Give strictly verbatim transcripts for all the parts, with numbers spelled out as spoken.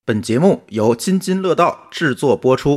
本节目由津津乐道制作播出。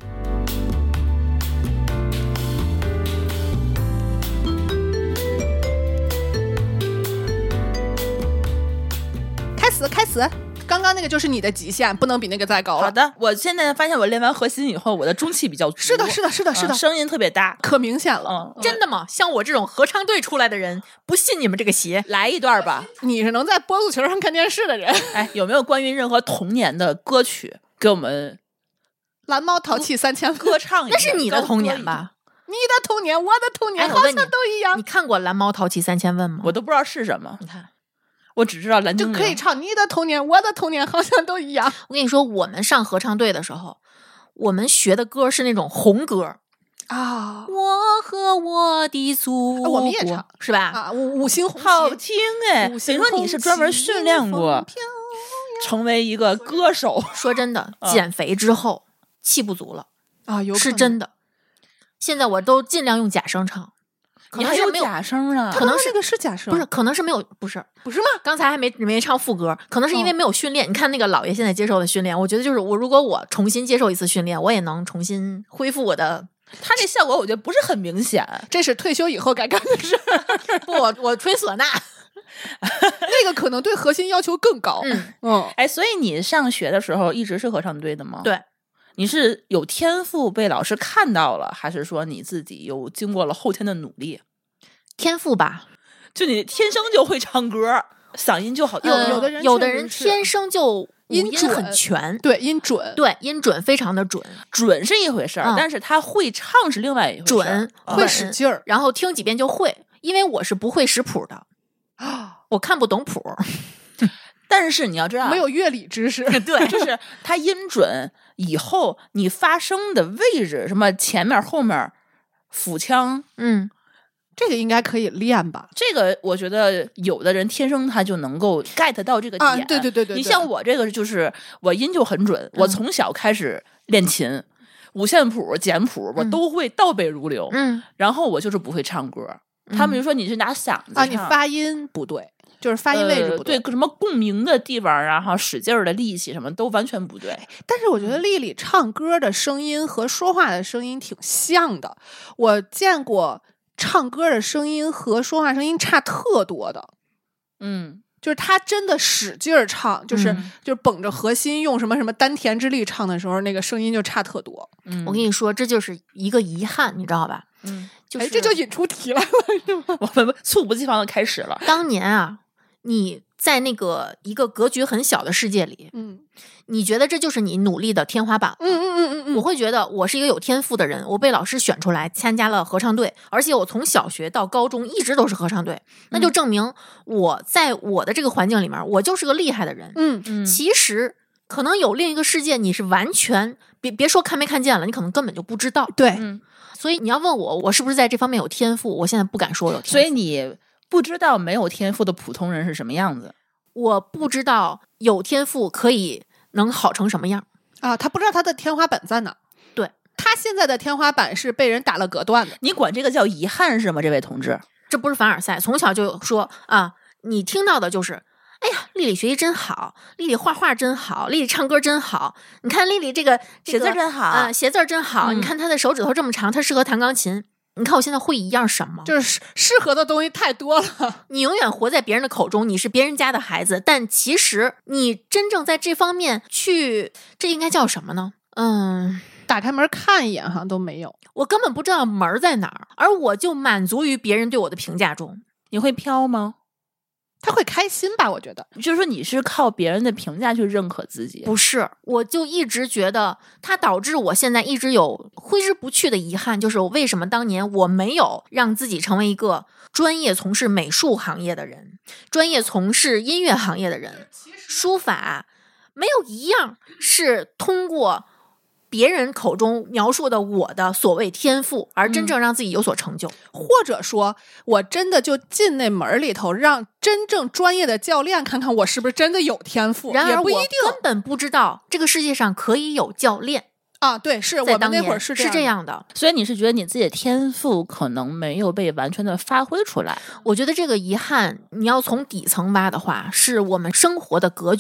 开始，开始。刚刚那个就是你的极限，不能比那个再高了。 好的，我现在发现我练完核心以后，我的中气比较足。 是的，是的，是的，是的， 嗯、声音特别大， 可明显了。 嗯， 真的吗？像我这种合唱队出来的人，不信你们这个邪。 来一段吧。 你是能在波足球上看电视的人。 哎，有没有关于任何童年的歌曲给我们？ 蓝猫淘气三千歌唱一下？ 那是你的童年吧？ 你的童年，我的童年， 哎、 好像都一样。 你看过《蓝猫淘气三千问》吗？ 我都不知道是什么。 你看。 我只知道蓝精灵就可以唱你的童年我的童年好像都一样。 我跟你说，我们上合唱队的时候，我们学的歌是那种红歌啊， 我和我的祖国、 啊、我们也唱是吧？ 啊，五五星红旗好听哎！你说你是专门训练过成为一个歌手？ 说真的，啊、减肥之后气不足了啊，有是真的。现在我都尽量用假声唱。 你还有假声啊？ 可能是这个是假声， 不是？可能是没有，不是， 不是吗？ 刚才还没没唱副歌，可能是因为没有训练。哦、你看那个老爷现在接受的训练，我觉得就是我如果我重新接受一次训练，我也能重新恢复我的。 他这效果我觉得不是很明显， 这是退休以后该干的事。 不，我我吹唢呐， 那个可能对核心要求更高。 嗯嗯，哎，所以你上学的时候一直是合唱队的吗？ 对。 你是有天赋被老师看到了，还是说你自己又经过了后天的努力？ 天赋吧， 就你天生就会唱歌，嗓音就好。 有有的人有的人天生就音准很全， 对音准， 对音准非常的准， 准是一回事儿、嗯，但是他会唱是另外一回事儿。 准、 嗯、会使劲儿， 然后听几遍就会。因为我是不会识谱的，我看不懂谱。 但是你要知道， 没有乐理知识， 对， 就是他音准以后你发声的位置，什么前面后面腹腔， 嗯。 这个应该可以练吧？ 这个我觉得有的人天生他就能够 get 到这个点。 啊、对对对 对, 对。 你像我这个就是我音就很准，嗯、我从小开始练琴，五线谱、简谱我都会倒背如流。 嗯。然后我就是不会唱歌，嗯、他们就说你是拿嗓子啊，你发音不对，就是发音位置不对，呃、对什么共鸣的地方，然后使劲儿的力气什么都完全不对。 但是我觉得丽丽唱歌的声音和说话的声音挺像的，我见过。唱歌的声音和说话声音差特多的， 嗯， 就是他真的使劲儿唱，就是、嗯、就是绷着核心，用什么什么丹田之力唱的时候，那个声音就差特多。 嗯，我跟你说，这就是一个遗憾，你知道吧？ 嗯， 就是、 哎、这就引出题来了，是吗？ 我们猝不及防的开始了。 当年啊，你在那个一个格局很小的世界里， 嗯， 你觉得这就是你努力的天花板？ 嗯嗯嗯嗯嗯， 我会觉得我是一个有天赋的人，我被老师选出来参加了合唱队，而且我从小学到高中一直都是合唱队，那就证明我在我的这个环境里面，我就是个厉害的人。 嗯嗯，其实可能有另一个世界，你是完全别别说看没看见了，你可能根本就不知道。 对， 嗯，所以你要问我，我是不是在这方面有天赋？我现在不敢说有天赋。 所以你不知道没有天赋的普通人是什么样子。 我不知道有天赋可以能好成什么样啊！他不知道他的天花板在哪。 对， 他现在的天花板是被人打了隔断的。 你管这个叫遗憾是吗？这位同志， 这不是凡尔赛，从小就说啊，你听到的就是，哎呀，丽丽学习真好，丽丽画画真好，丽丽唱歌真好。你看丽丽这个写字真好啊、呃，写字真好、嗯。你看她的手指头这么长，她适合弹钢琴。你看我现在会一样什么？ 就是适合的东西太多了。 你永远活在别人的口中，你是别人家的孩子，但其实你真正在这方面去，这应该叫什么呢？嗯， 打开门看一眼哈都没有， 我根本不知道门在哪儿，而我就满足于别人对我的评价中。 你会飘吗？ 他会开心吧？我觉得， 就是说你是靠别人的评价去认可自己， 不是？我就一直觉得它导致我现在一直有挥之不去的遗憾，就是我为什么当年我没有让自己成为一个专业从事美术行业的人，专业从事音乐行业的人，书法没有一样是通过别人口中描述的我的所谓天赋，而真正让自己有所成就、嗯、 或者说我真的就进那门里头，让真正专业的教练看看我是不是真的有天赋。 然而我也不一定根本不知道这个世界上可以有教练啊，对，是我们那会儿是是这样的。 所以你是觉得你自己的天赋可能没有被完全的发挥出来？ 我觉得这个遗憾，你要从底层挖的话，是我们生活的格局。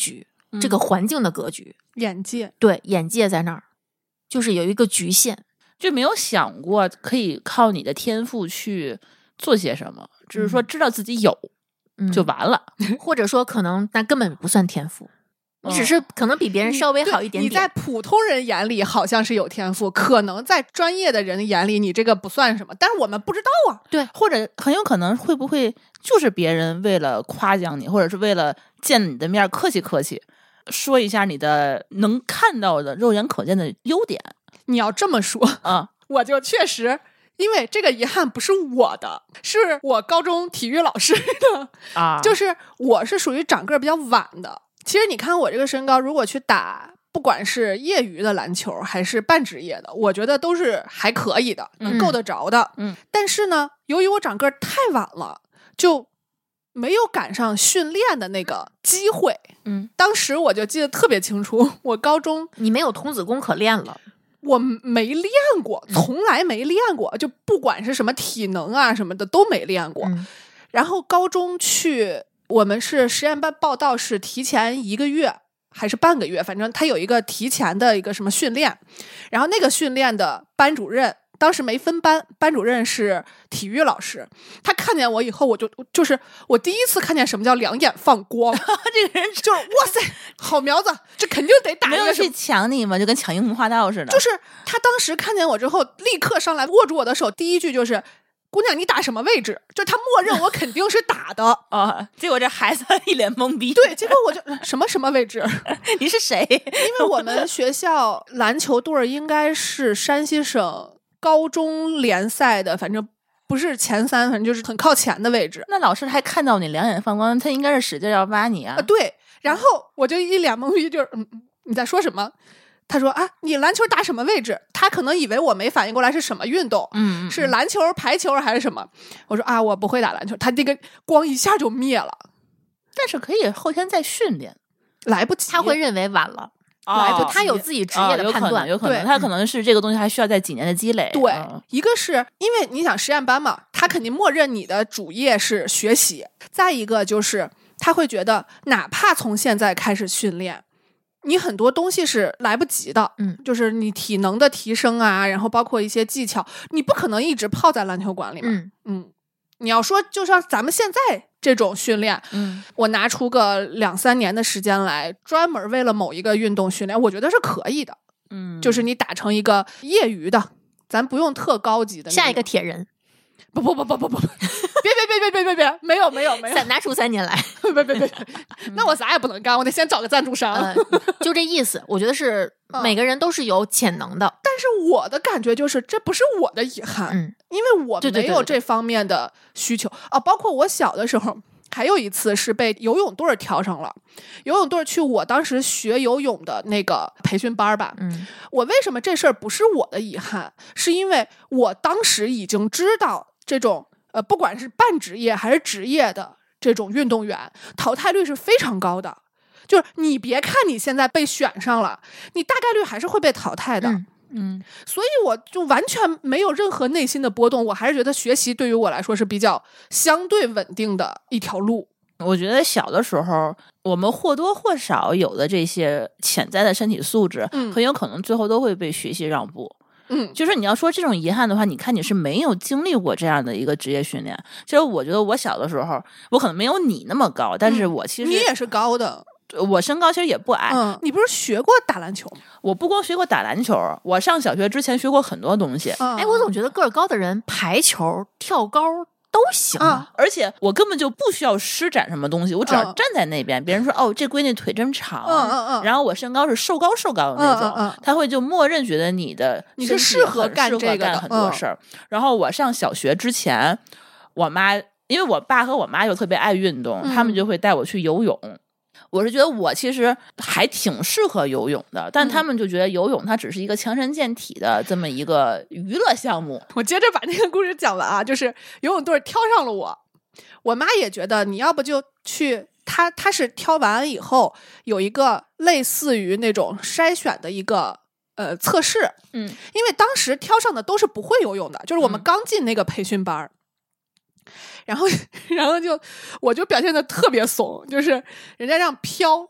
这个环境的格局， 眼界， 对，眼界在那儿，就是有一个局限， 就没有想过可以靠你的天赋去做些什么，只是说知道自己有、 嗯、 就完了， 或者说可能那根本不算天赋。你只是可能比别人稍微好一点点。 你在普通人眼里好像是有天赋，可能在专业的人眼里你这个不算什么，但是我们不知道啊。 对，或者很有可能会不会就是别人为了夸奖你，或者是为了见你的面客气客气，说一下你的能看到的肉眼可见的优点。 你要这么说啊， 我就确实。因为这个遗憾不是我的，是我高中体育老师的啊， 就是我是属于长个儿比较晚的。其实你看我这个身高，如果去打不管是业余的篮球还是半职业的，我觉得都是还可以的，能够得着的。 嗯， 但是呢，由于我长个儿太晚了，就没有赶上训练的那个机会。 嗯， 当时我就记得特别清楚，我高中你没有童子功可练了。 我没练过，从来没练过，就不管是什么体能啊什么的都没练过。 嗯、 然后高中去，我们是实验班报到是提前一个月还是半个月，反正他有一个提前的一个什么训练，然后那个训练的班主任当时没分班，班主任是体育老师，他看见我以后，我就就是我第一次看见什么叫两眼放光， 这个人就是哇塞，好苗子，这肯定得打一个。 没有去抢你吗？就跟抢樱木花道似的。 就是他当时看见我之后，立刻上来握住我的手，第一句就是“姑娘，你打什么位置？”就他默认我肯定是打的啊。结果这孩子一脸懵逼。 对，结果我就什么什么位置？ 你是谁？ 因为我们学校篮球队应该是山西省高中联赛的，反正不是前三，反正就是很靠前的位置。 那老师还看到你两眼放光，他应该是使劲要挖你啊。 啊对，然后我就一脸懵逼，就是嗯，你在说什么？他说啊，你篮球打什么位置？他可能以为我没反应过来是什么运动， 嗯， 是篮球、排球还是什么？我说啊，我不会打篮球。他这个光一下就灭了。 但是可以后天再训练， 来不及， 他会认为晚了。 来不及，他有自己职业的判断， 哦、有可能，有可能他可能是这个东西还需要在几年的积累。 对， 嗯、 一个是因为你想实验班嘛，他肯定默认你的主业是学习；再一个就是他会觉得，哪怕从现在开始训练，你很多东西是来不及的。 嗯， 就是你体能的提升啊，然后包括一些技巧，你不可能一直泡在篮球馆里嘛。 嗯嗯，你要说就像咱们现在这种训练， 嗯， 我拿出个两三年的时间来，专门为了某一个运动训练，我觉得是可以的。 嗯， 就是你打成一个业余的，咱不用特高级的。 下一个铁人， 不不不不不不，别别别别别别别，没有没有没有， 再拿出三年来， 别别别别，那我啥也不能干，我得先找个赞助商。 呃、就这意思，我觉得是每个人都是有潜能的， 但是我的感觉就是这不是我的遗憾， 嗯， 因为我没有这方面的需求啊。包括我小的时候，还有一次是被游泳队挑上了，游泳队去我当时学游泳的那个培训班吧。 嗯， 我为什么这事儿不是我的遗憾？是因为我当时已经知道这种呃，不管是半职业还是职业的这种运动员，淘汰率是非常高的。就是你别看你现在被选上了，你大概率还是会被淘汰的。 嗯嗯， 所以我就完全没有任何内心的波动，我还是觉得学习对于我来说是比较相对稳定的一条路。 我觉得小的时候，我们或多或少有的这些潜在的身体素质， 嗯， 很有可能最后都会被学习让步。 嗯， 就是你要说这种遗憾的话，你看你是没有经历过这样的一个职业训练。其实我觉得我小的时候，我可能没有你那么高，但是我其实、 嗯、你也是高的。 我身高其实也不矮。 嗯，你不是学过打篮球吗？ 我不光学过打篮球，我上小学之前学过很多东西。 嗯、 哎，我总觉得个儿高的人排球、跳高都行啊， 而且我根本就不需要施展什么东西，我只要站在那边，嗯、别人说哦，这闺女腿真长， 嗯嗯嗯， 然后我身高是瘦高瘦高的那种， 嗯嗯嗯、 他会就默认觉得你的你是适合干这个干很多事儿。 嗯、 然后我上小学之前，我妈因为我爸和我妈又特别爱运动， 嗯、 他们就会带我去游泳。我是觉得我其实还挺适合游泳的，但他们就觉得游泳它只是一个强身健体的这么一个娱乐项目。 我接着把这个故事讲完啊，就是游泳队挑上了我，我妈也觉得你要不就去，她她是挑完以后有一个类似于那种筛选的一个呃测试， 嗯， 因为当时挑上的都是不会游泳的，就是我们刚进那个培训班。嗯，然后，然后就我就表现的特别怂，就是人家让漂，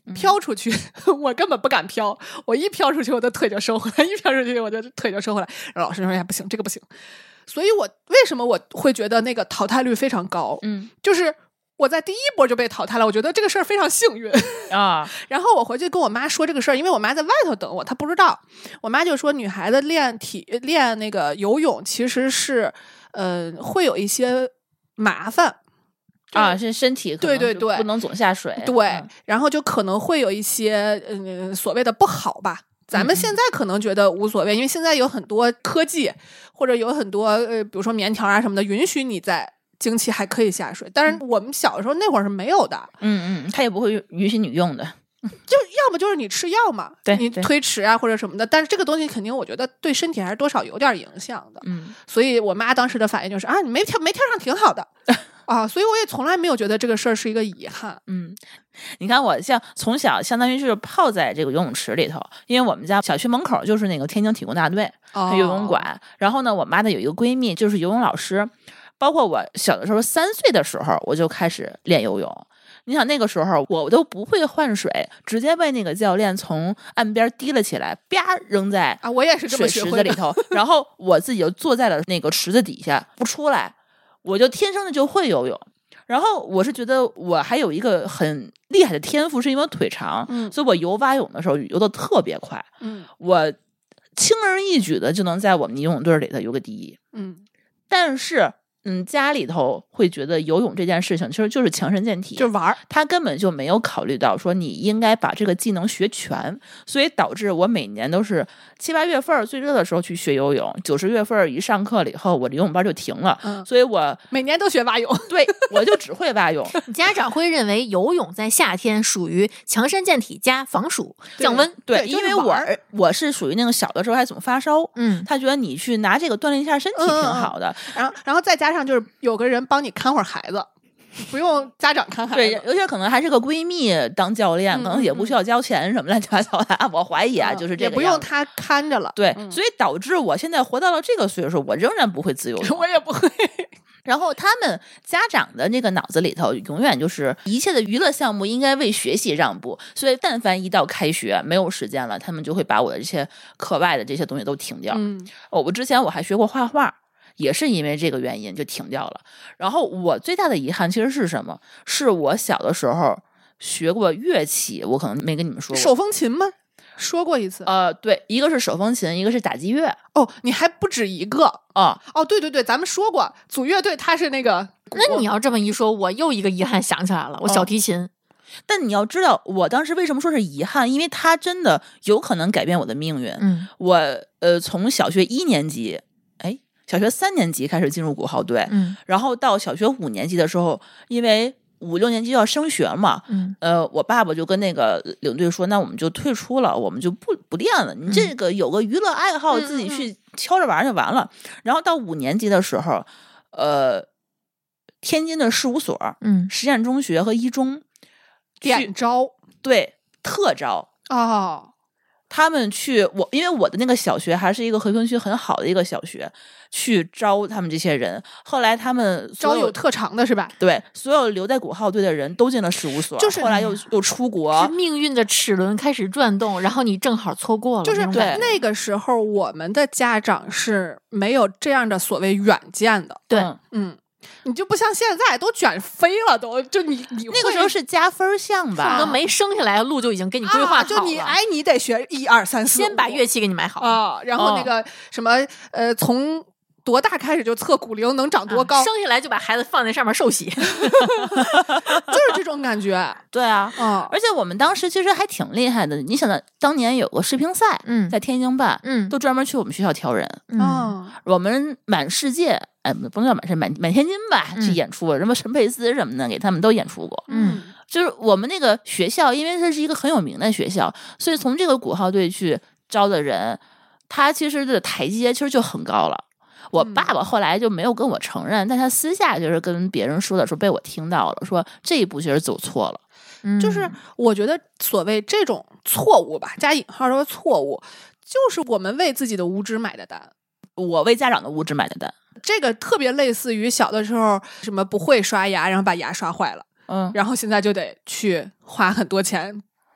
飘出去，我根本不敢飘，我一飘出去我的腿就收回来，一飘出去我的腿就收回来。然后老师说：“哎，不行，这个不行。”所以我为什么我会觉得那个淘汰率非常高？ 嗯， 就是我在第一波就被淘汰了，我觉得这个事儿非常幸运啊。 然后我回去跟我妈说这个事儿，因为我妈在外头等我，她不知道。我妈就说，女孩子练体练那个游泳其实是呃会有一些麻烦。 啊，是身体可能对对对不能总下水， 对、 嗯， 然后就可能会有一些嗯、呃、所谓的不好吧。咱们现在可能觉得无所谓，嗯、因为现在有很多科技或者有很多呃，比如说棉条啊什么的，允许你在经期还可以下水。但是我们小的时候那会儿是没有的， 嗯嗯，他也不会允许你用的， 就要么就是你吃药嘛， 对， 你推迟啊或者什么的。但是这个东西肯定我觉得对身体还是多少有点影响的。 嗯， 所以我妈当时的反应就是啊，你没跳没跳上挺好的。啊，所以我也从来没有觉得这个事儿是一个遗憾。 嗯，你看我像从小相当于是泡在这个游泳池里头，因为我们家小区门口就是那个天津体工大队、哦、游泳馆。然后呢，我妈的有一个闺蜜就是游泳老师，包括我小的时候三岁的时候我就开始练游泳。你想那个时候我都不会换水，直接被那个教练从岸边提了起来，啪扔在啊，我也是这么学会的水池子里头，然后我自己就坐在了那个池子底下不出来。我就天生的就会游泳，然后我是觉得我还有一个很厉害的天赋，是因为我腿长， 嗯， 所以我游蛙泳的时候游得特别快， 嗯， 我轻而易举的就能在我们游泳队里头游个第一， 嗯， 但是嗯，家里头会觉得游泳这件事情其实就是强身健体， 就玩儿， 他根本就没有考虑到说你应该把这个技能学全，所以导致我每年都是七八月份最热的时候去学游泳，九十月份一上课了以后，我的游泳班就停了， 嗯， 所以我每年都学蛙泳， 对，我就只会蛙泳。 家长会认为游泳在夏天属于强身健体加防暑降温， 对， 对因为我我是属于那个小的时候还总发烧， 嗯， 他觉得你去拿这个锻炼一下身体挺好的， 嗯、然后然后再加上就是有个人帮你看会儿孩子，不用家长看孩子， 对，有些可能还是个闺蜜当教练， 嗯、 可能也不需要交钱什么乱七八糟的，嗯、我怀疑啊，就是这个也不用他看着了， 对、 嗯， 所以导致我现在活到了这个岁数，我仍然不会自由泳， 我也不会。 然后他们家长的那个脑子里头永远就是一切的娱乐项目应该为学习让步，所以但凡一到开学没有时间了，他们就会把我的这些课外的这些东西都停掉。 嗯， 哦，我之前我还学过画画，也是因为这个原因就停掉了。然后我最大的遗憾其实是什么？是我小的时候学过乐器，我可能没跟你们说过。 手风琴吗？说过一次。 呃，对，一个是手风琴，一个是打击乐。 哦，你还不止一个哦哦，对对对，咱们说过组乐队，他是那个。 那你要这么一说，我又一个遗憾想起来了，我小提琴。 哦，但你要知道，我当时为什么说是遗憾？因为它真的有可能改变我的命运。 嗯， 我呃从小学一年级，哎，小学三年级开始进入鼓号队， 嗯， 然后到小学五年级的时候，因为五六年级要升学嘛， 嗯， 呃，我爸爸就跟那个领队说，那我们就退出了，我们就不不练了。你这个有个娱乐爱好， 嗯、 自己去敲着玩就完了。然后到五年级的时候，呃，天津的事务所， 嗯， 实验中学和一中点招， 对，特招哦。 他们去我，因为我的那个小学还是一个和平区很好的一个小学，去招他们这些人。后来他们招有特长的是吧？ 对，所有留在鼓号队的人都进了事务所， 就是后来又又出国， 是命运的齿轮开始转动，然后你正好错过了。 就是对那个时候，我们的家长是没有这样的所谓远见的。 对， 嗯。 嗯，你就不像现在都卷飞了，都就你你那个时候是加分项吧， 都没生下来，路就已经给你规划好了。 啊、就你哎，你得学一二三四， 先把乐器给你买好啊，然后那个什么、哦、呃，从多大开始就测骨龄能长多高、 啊，生下来就把孩子放在上面受洗， 就是这种感觉。 对啊， 嗯， 而且我们当时其实还挺厉害的。你想到当年有个世乒赛， 嗯， 在天津办， 嗯， 都专门去我们学校挑人， 嗯， 我们满世界。哎，不能叫满世满满天津吧， 嗯、 去演出，什么陈佩斯什么的，给他们都演出过。 嗯， 就是我们那个学校，因为它是一个很有名的学校，所以从这个鼓号队去招的人，他其实的台阶其实就很高了。我爸爸后来就没有跟我承认，嗯、但他私下就是跟别人说的时候被我听到了，说这一步其实走错了。 嗯、 就是我觉得所谓这种错误吧，加引号说错误，就是我们为自己的无知买的单。 我为家长的无知买的单， 这个特别类似于小的时候什么不会刷牙，然后把牙刷坏了， 嗯， 然后现在就得去花很多钱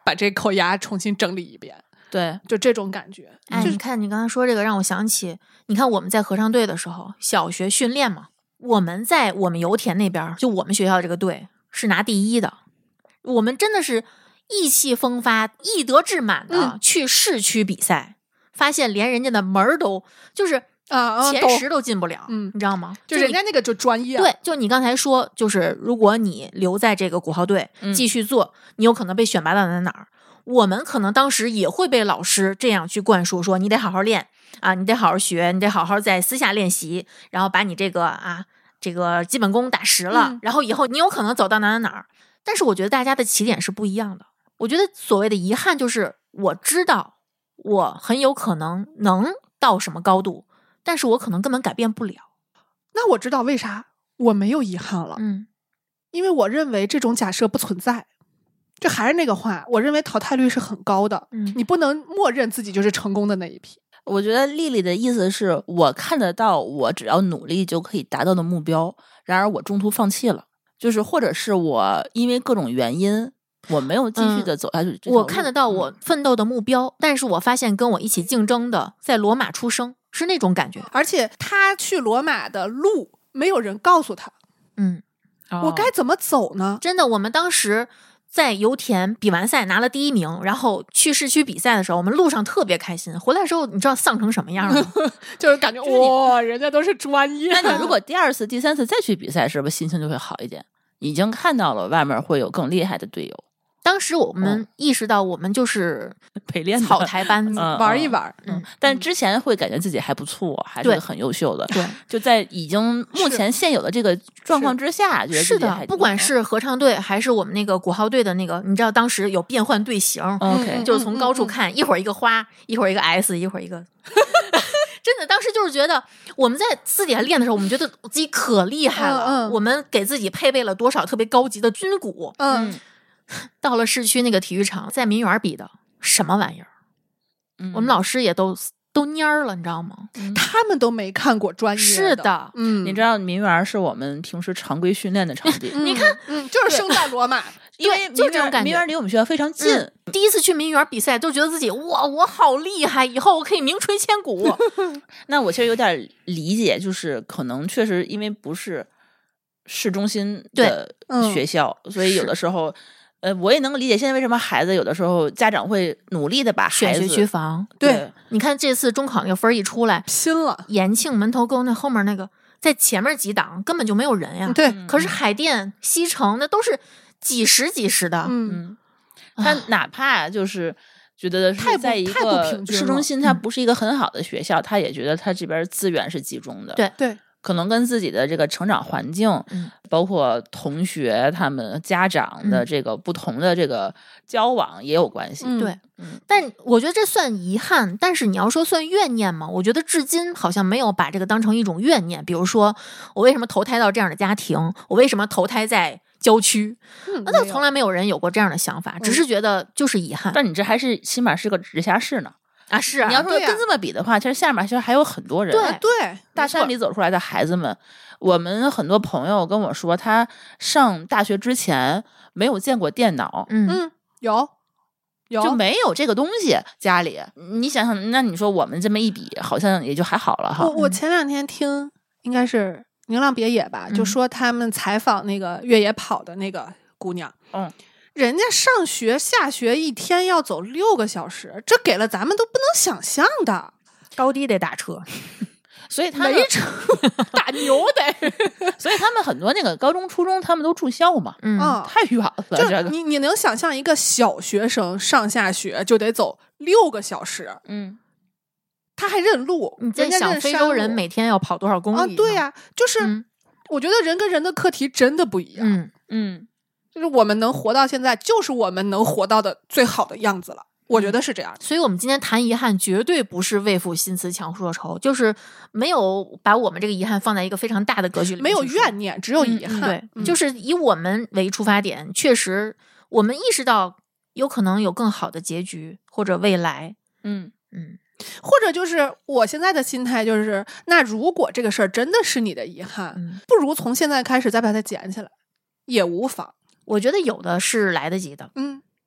把这口牙重新整理一遍。 对， 就这种感觉。 哎， 就你看你刚才说这个，让我想起，你看我们在合唱队的时候，小学训练嘛，我们在我们油田那边，就我们学校这个队是拿第一的，我们真的是意气风发、义德志满的、 嗯、 去市区比赛，发现连人家的门儿都就是啊前十都进不了， 嗯， 你知道吗？ 就人家那个就专业。 对，就你刚才说，就是如果你留在这个鼓号队继续做，嗯、你有可能被选拔到哪哪儿。我们可能当时也会被老师这样去灌输，说你得好好练啊，你得好好学，你得好好在私下练习，然后把你这个啊这个基本功打实了， 嗯、 然后以后你有可能走到哪哪哪儿。但是我觉得大家的起点是不一样的。我觉得所谓的遗憾就是我知道我很有可能能到什么高度，但是我可能根本改变不了。 那我知道为啥我没有遗憾了， 嗯， 因为我认为这种假设不存在。这还是那个话，我认为淘汰率是很高的， 嗯， 你不能默认自己就是成功的那一批。 我觉得丽丽的意思是我看得到我只要努力就可以达到的目标，然而我中途放弃了，就是或者是我因为各种原因我没有继续的走下去、 嗯、我看得到我奋斗的目标、嗯、但是我发现跟我一起竞争的在罗马出生，是那种感觉。 而且他去罗马的路没有人告诉他， 嗯， 我该怎么走呢？ 真的，我们当时在油田比完赛拿了第一名，然后去市区比赛的时候，我们路上特别开心，回来的时候你知道丧成什么样吗？ 就是感觉哇，人家都是专业。 那你如果第二次第三次再去比赛，是不是心情就会好一点？已经看到了外面会有更厉害的队友。 当时我们意识到我们就是陪练草台班子、 嗯、 玩一玩， 嗯，但之前会感觉自己还不错，还是很优秀的。 对， 就在已经目前现有的这个状况之下，觉得是的，不管是合唱队还是我们那个鼓号队的那个，你知道当时有变换队形 ，OK， 就是从高处看，嗯嗯嗯、一会儿一个花，一会儿一个 S， 一会儿一个。真的，当时就是觉得我们在私底下练的时候，我们觉得自己可厉害了， 嗯嗯、 我们给自己配备了多少特别高级的军鼓， 嗯。 到了市区那个体育场，在民园比的什么玩意儿、嗯？我们老师也都都蔫儿了，你知道吗、 嗯？他们都没看过专业的。 是的， 嗯， 你知道民园是我们平时常规训练的场地。 嗯、 你看， 嗯，就是生在罗马， 因为就这种感觉。 民园离我们学校非常近、 嗯。第一次去民园比赛，都觉得自己哇，我好厉害，以后我可以名垂千古。 那我其实有点理解，就是可能确实因为不是市中心的学校， 嗯、 所以有的时候。呃，我也能理解现在为什么孩子有的时候家长会努力的把孩子选学区房。 对， 对你看这次中考那个分一出来， 拼了！ 延庆门头沟那后面那个，在前面几档根本就没有人呀。 对， 可是海淀、西城那都是几十几十的。 嗯， 他哪怕就是觉得是在一个市中心，它不是一个很好的学校，他也觉得他这边资源是集中的。 对对。 可能跟自己的这个成长环境、 嗯、 包括同学他们家长的这个不同的这个交往也有关系。 嗯、 对、嗯，但我觉得这算遗憾，但是你要说算怨念嘛，我觉得至今好像没有把这个当成一种怨念。比如说我为什么投胎到这样的家庭，我为什么投胎在郊区，那、嗯、从来没有人有过这样的想法、嗯、只是觉得就是遗憾。 但你这还是起码是个直辖市呢。 啊，是啊， 你要说跟这么比的话、啊、其实下面其实还有很多人。 对对， 大山里走出来的孩子们，我们很多朋友跟我说，他上大学之前没有见过电脑。 嗯嗯，有有就没有这个东西家里。你想想，那你说我们这么一比，好像也就还好了哈。 我我前两天听应该是宁浪别野吧、嗯，就说他们采访那个越野跑的那个姑娘， 嗯。 人家上学下学一天要走六个小时，这给了咱们都不能想象的。 高低得打车， 所以他们没车打牛得。 所以他们很多那个高中、初中，他们都住校嘛， 嗯， 太远了。 就你你能想象一个小学生上下学就得走六个小时？ 嗯， 他还认路。 你在想非洲人每天要跑多少公里啊？对呀、啊，就是、嗯、我觉得人跟人的课题真的不一样。 嗯嗯。 就是我们能活到现在，就是我们能活到的最好的样子了。我觉得是这样， 所以我们今天谈遗憾，绝对不是为赋新词强说愁，就是没有把我们这个遗憾放在一个非常大的格局里面， 没有怨念，只有遗憾。 嗯、对、 嗯， 就是以我们为出发点，确实我们意识到有可能有更好的结局或者未来。 嗯嗯， 或者就是我现在的心态就是，那如果这个事儿真的是你的遗憾、 嗯， 不如从现在开始再把它捡起来，也无妨。 我觉得有的是来得及的， 嗯，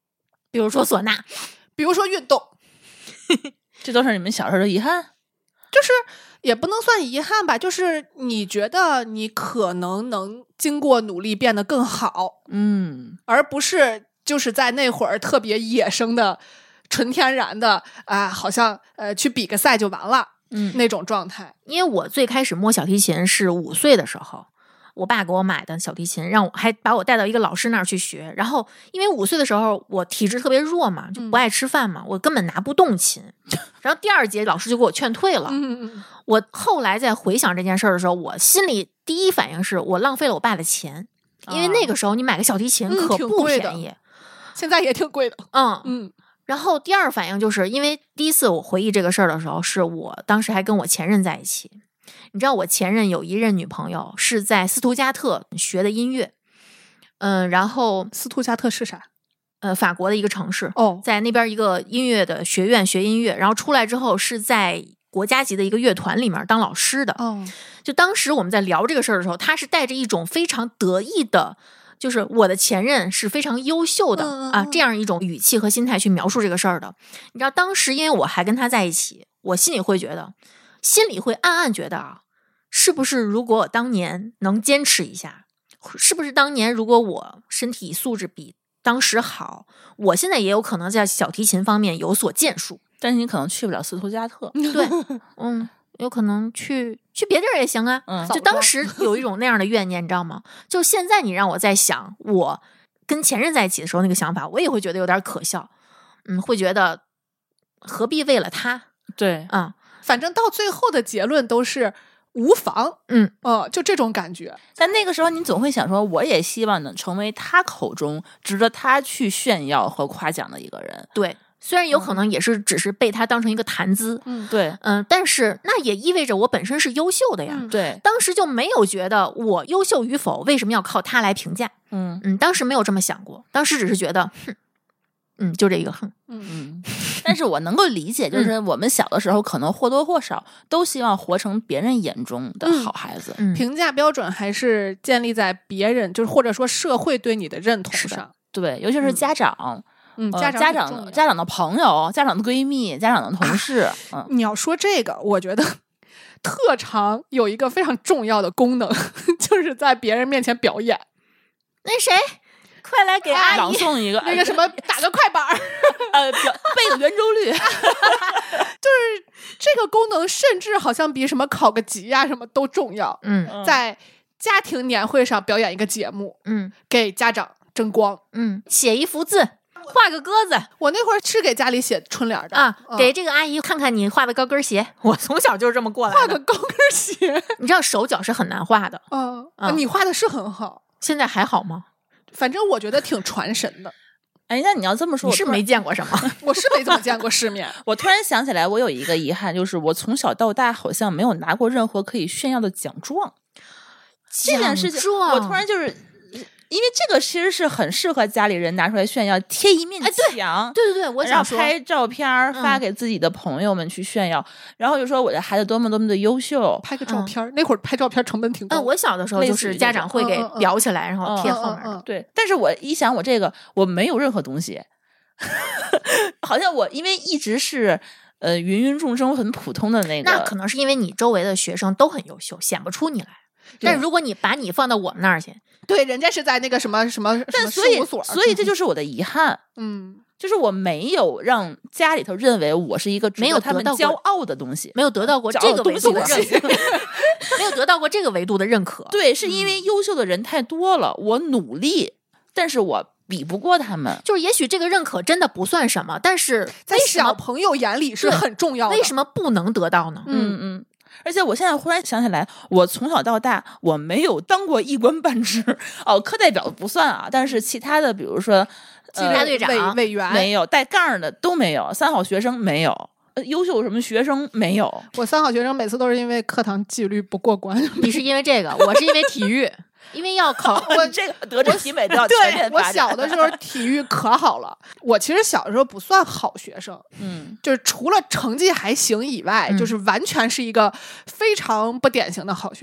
比如说唢呐， 比如说运动， 这都是你们小时候的遗憾。 就是也不能算遗憾吧，就是你觉得你可能能经过努力变得更好， 嗯， 而不是就是在那会儿特别野生的、纯天然的啊，好像呃去比个赛就完了， 嗯那种状态。 因为我最开始摸小提琴是五岁的时候，我爸给我买的小提琴，让我还把我带到一个老师那儿去学。然后因为五岁的时候我体质特别弱嘛，就不爱吃饭嘛，嗯、我根本拿不动琴。然后第二节老师就给我劝退了。 嗯， 我后来在回想这件事儿的时候，我心里第一反应是我浪费了我爸的钱，因为那个时候你买个小提琴可不便宜，嗯、 现在也挺贵的。 嗯嗯。 然后第二反应就是因为第一次我回忆这个事儿的时候，是我当时还跟我前任在一起。你知道我前任有一任女朋友是在斯图加特学的音乐，嗯，然后斯图加特是啥？ 呃，法国的一个城市哦， 在那边一个音乐的学院学音乐，然后出来之后是在国家级的一个乐团里面当老师的。 哦， 就当时我们在聊这个事儿的时候，他是带着一种非常得意的，就是我的前任是非常优秀的、 嗯、 啊，这样一种语气和心态去描述这个事儿的。你知道，当时因为我还跟他在一起，我心里会觉得，心里会暗暗觉得啊，是不是如果我当年能坚持一下，是不是当年如果我身体素质比当时好，我现在也有可能在小提琴方面有所建树。 但是你可能去不了斯图加特。 对，嗯。有可能去去别地儿也行啊， 嗯， 就当时有一种那样的怨念，你知道吗？就现在你让我在想我跟前任在一起的时候那个想法，我也会觉得有点可笑，嗯，会觉得何必为了他？ 对， 啊、嗯， 反正到最后的结论都是无妨， 嗯， 哦、呃，就这种感觉。 但那个时候你总会想说，我也希望能成为他口中值得他去炫耀和夸奖的一个人。 对。虽然有可能也是只是被他当成一个谈资， 嗯， 对， 嗯，但是那也意味着我本身是优秀的呀， 嗯、 对， 当时就没有觉得我优秀与否为什么要靠他来评价， 嗯嗯，当时没有这么想过，当时只是觉得，哼，嗯，就这一个哼， 嗯嗯，但是我能够理解，就是我们小的时候可能或多或少都希望活成别人眼中的好孩子， 嗯， 评价标准还是建立在别人，就是或者说社会对你的认同上， 对，尤其是家长。 嗯， 家长、呃、家长、家长的朋友、家长的闺蜜、家长的同事。 啊、嗯，你要说这个，我觉得特长有一个非常重要的功能，就是在别人面前表演。 那谁，快来给阿姨朗诵一个那个什么，打个快板儿， 呃，表背个圆周率。 就是这个功能，甚至好像比什么考个级呀、啊、什么都重要。 嗯， 在家庭年会上表演一个节目， 嗯， 给家长争光， 嗯，写一幅字。画个鸽子， 我那会儿是给家里写春联的啊、 嗯， 给这个阿姨看看你画的高跟鞋。我从小就是这么过来的。 画个高跟鞋， 你知道手脚是很难画的。 嗯，啊、你画的是很好， 现在还好吗？ 反正我觉得挺传神的。 哎，那你要这么说， 你是没见过什么？ 我是没怎么见过世面。 我突然想起来，我有一个遗憾，就是我从小到大好像没有拿过任何可以炫耀的奖状。这件事情，我突然就是。因为这个其实是很适合家里人拿出来炫耀，贴一面墙， 哎、对, 对对对，我想说拍照片发给自己的朋友们去炫耀，嗯、然后就说我的孩子多么多么的优秀， 拍个照片、嗯，那会儿拍照片成本挺高。 嗯，我小的时候就是家长会给裱起来， 嗯、 然后贴后面、 嗯嗯嗯。 对，但是我一想，我这个我没有任何东西，好像我因为一直是呃芸芸众生很普通的那个， 那可能是因为你周围的学生都很优秀，显不出你来。但是如果你把你放到我们那儿去， 对，人家是在那个什么什么什么事务所， 所以这就是我的遗憾。 嗯， 就是我没有让家里头认为我是一个值得他们骄傲的东西， 没有得到过这个维度的认可，没有得到过这个维度的认可。 对，是因为优秀的人太多了，嗯、我努力，但是我比不过他们。 就是也许这个认可真的不算什么，但是在小朋友眼里是很重要的。 为什么不能得到呢？ 嗯嗯。而且我现在忽然想起来，我从小到大我没有当过一官半职哦，课代表不算啊，但是其他的，比如说纪律队长、 委员没有，带杠的都没有，三好学生没有，呃、优秀什么学生没有。 我三好学生每次都是因为课堂纪律不过关。 你是因为这个，我是因为体育。因为要考我这个德智体美都要全面发展。 我小的时候体育可好了，我其实小的时候不算好学生， 嗯， 就是除了成绩还行以外， 嗯、 就是完全是一个非常不典型的好学生。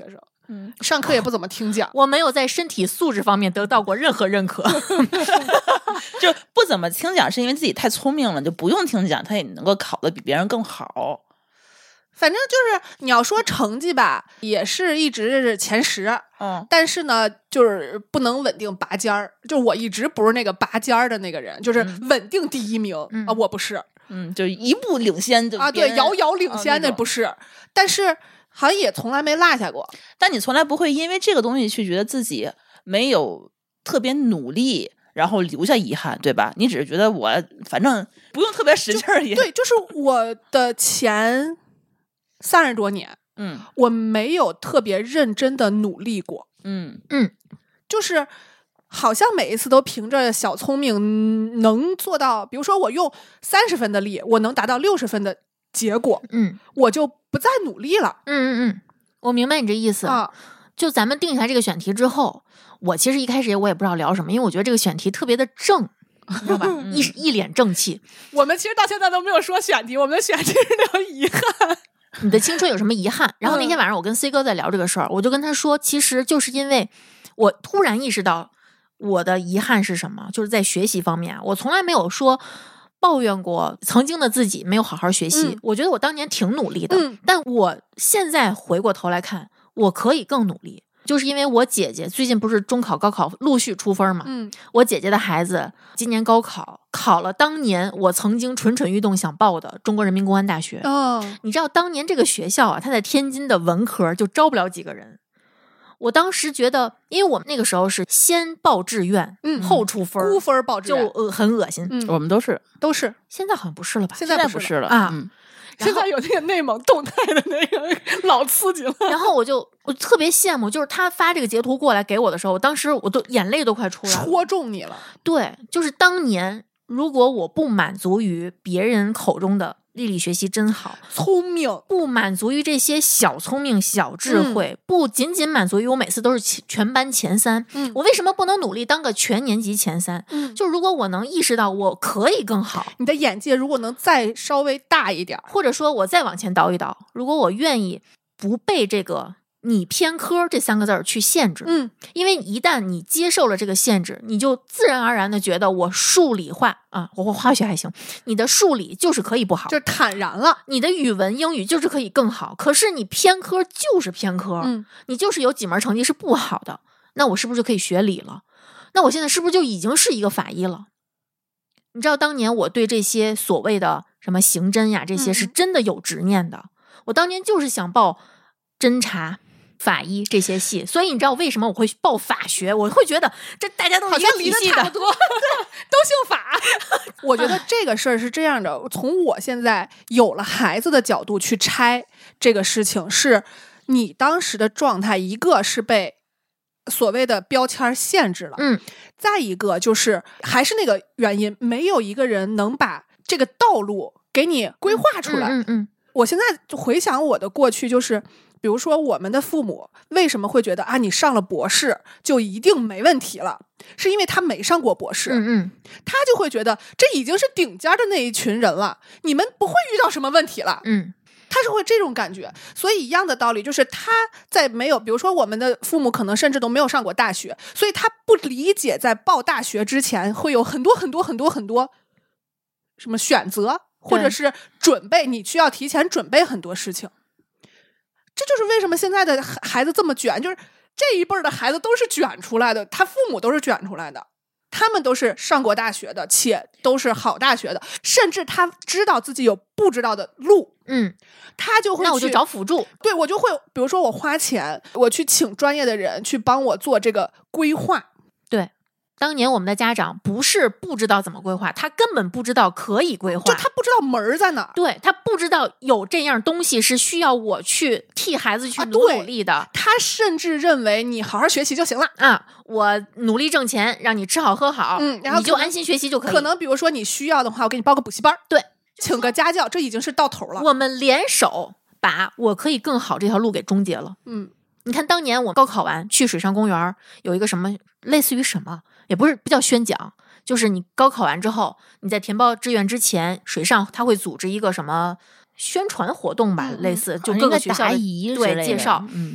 嗯，上课也不怎么听讲， 我没有在身体素质方面得到过任何认可。 就不怎么听讲是因为自己太聪明了，就不用听讲他也能够考得比别人更好。 反正就是你要说成绩吧，也是一直是前十， 嗯， 但是呢，就是不能稳定拔尖儿。就我一直不是那个拔尖儿的那个人，就是稳定第一名、 嗯、 啊，我不是， 嗯，就一步领先就啊，对，遥遥领先的不是，啊、但是好像也从来没落下过。 但你从来不会因为这个东西去觉得自己没有特别努力，然后留下遗憾，对吧？你只是觉得我反正不用特别使劲儿也对，就是我的前三十多年， 嗯， 我没有特别认真的努力过， 嗯嗯， 就是好像每一次都凭着小聪明能做到，比如说我用三十分的力，我能达到六十分的结果， 嗯， 我就不再努力了。 嗯嗯嗯，我明白你这意思啊。 就咱们定下这个选题之后，我其实一开始我也不知道聊什么，因为我觉得这个选题特别的正。你知道吧？一一脸正气。 我们其实到现在都没有说选题，我们的选题是聊遗憾。 你的青春有什么遗憾？然后那天晚上我跟 C 哥在聊这个事儿，我就跟他说，其实就是因为我突然意识到我的遗憾是什么，就是在学习方面，我从来没有说抱怨过曾经的自己没有好好学习。嗯、我觉得我当年挺努力的、嗯，但我现在回过头来看，我可以更努力。就是因为我姐姐最近不是中考高考陆续出分嘛， 嗯， 我姐姐的孩子今年高考考了当年我曾经蠢蠢欲动想报的中国人民公安大学。 哦， 你知道当年这个学校啊，它在天津的文科就招不了几个人。我当时觉得，因为我们那个时候是先报志愿， 嗯， 后出分， 估分报志愿就、呃、很恶心。 嗯， 我们都是都是， 现在好像不是了吧？ 现在不是了啊。 嗯， 现在有那个内蒙动态的那个老刺激了。 然后我就我特别羡慕，就是他发这个截图过来给我的时候，我当时我都眼泪都快出来了， 戳中你了。 对，就是当年如果我不满足于别人口中的丽丽学习真好， 聪明， 不满足于这些小聪明小智慧、嗯、不仅仅满足于我每次都是全班前三、 嗯、 我为什么不能努力当个全年级前三、 嗯、 就如果我能意识到我可以更好， 你的眼界如果能再稍微大一点， 或者说我再往前倒一倒，如果我愿意不被这个你偏科这三个字儿去限制， 嗯， 因为一旦你接受了这个限制，你就自然而然的觉得我数理化啊，我化学还行，你的数理就是可以不好， 就坦然了。 你的语文、英语就是可以更好，可是你偏科就是偏科， 嗯， 你就是有几门成绩是不好的，那我是不是就可以学理了？那我现在是不是就已经是一个法医了？你知道当年我对这些所谓的什么刑侦呀，这些是真的有执念的。嗯、我当年就是想报侦查、法医这些系，所以你知道为什么我会报法学？我会觉得这大家都是一个体系的， 差不多都姓法。我觉得这个事儿是这样的，从我现在有了孩子的角度去拆这个事情，是你当时的状态，一个是被所谓的标签限制了， 嗯， 再一个就是还是那个原因，没有一个人能把这个道路给你规划出来。 嗯 嗯, 嗯, 嗯， 我现在回想我的过去，就是比如说我们的父母为什么会觉得啊，你上了博士就一定没问题了，是因为他没上过博士， 嗯嗯， 他就会觉得这已经是顶尖的那一群人了，你们不会遇到什么问题了， 嗯， 他是会这种感觉。所以一样的道理，就是他在没有，比如说我们的父母可能甚至都没有上过大学，所以他不理解在报大学之前会有很多很多很多很多什么选择，或者是准备，你需要提前准备很多事情。这就是为什么现在的孩子这么卷，就是这一辈的孩子都是卷出来的，他父母都是卷出来的，他们都是上过大学的，且都是好大学的，甚至他知道自己有不知道的路， 嗯， 他就会去， 那我就找辅助， 对，我就会，比如说我花钱，我去请专业的人去帮我做这个规划。 对，当年我们的家长不是不知道怎么规划，他根本不知道可以规划， 就他不知道门儿在哪儿， 对，他不知道有这样东西是需要我去替孩子去努努力的、 啊、他甚至认为你好好学习就行了啊，我努力挣钱让你吃好喝好， 嗯，然后你就安心学习就可以。 可能比如说你需要的话，我给你报个补习班， 对， 请个家教，这已经是到头了。 我们联手把我可以更好这条路给终结了。 嗯， 你看当年我高考完去水上公园，有一个什么类似于什么，也不是不叫宣讲，就是你高考完之后，你在填报志愿之前，水上他会组织一个什么宣传活动吧， 嗯、 类似就各个学校的对介绍。 嗯，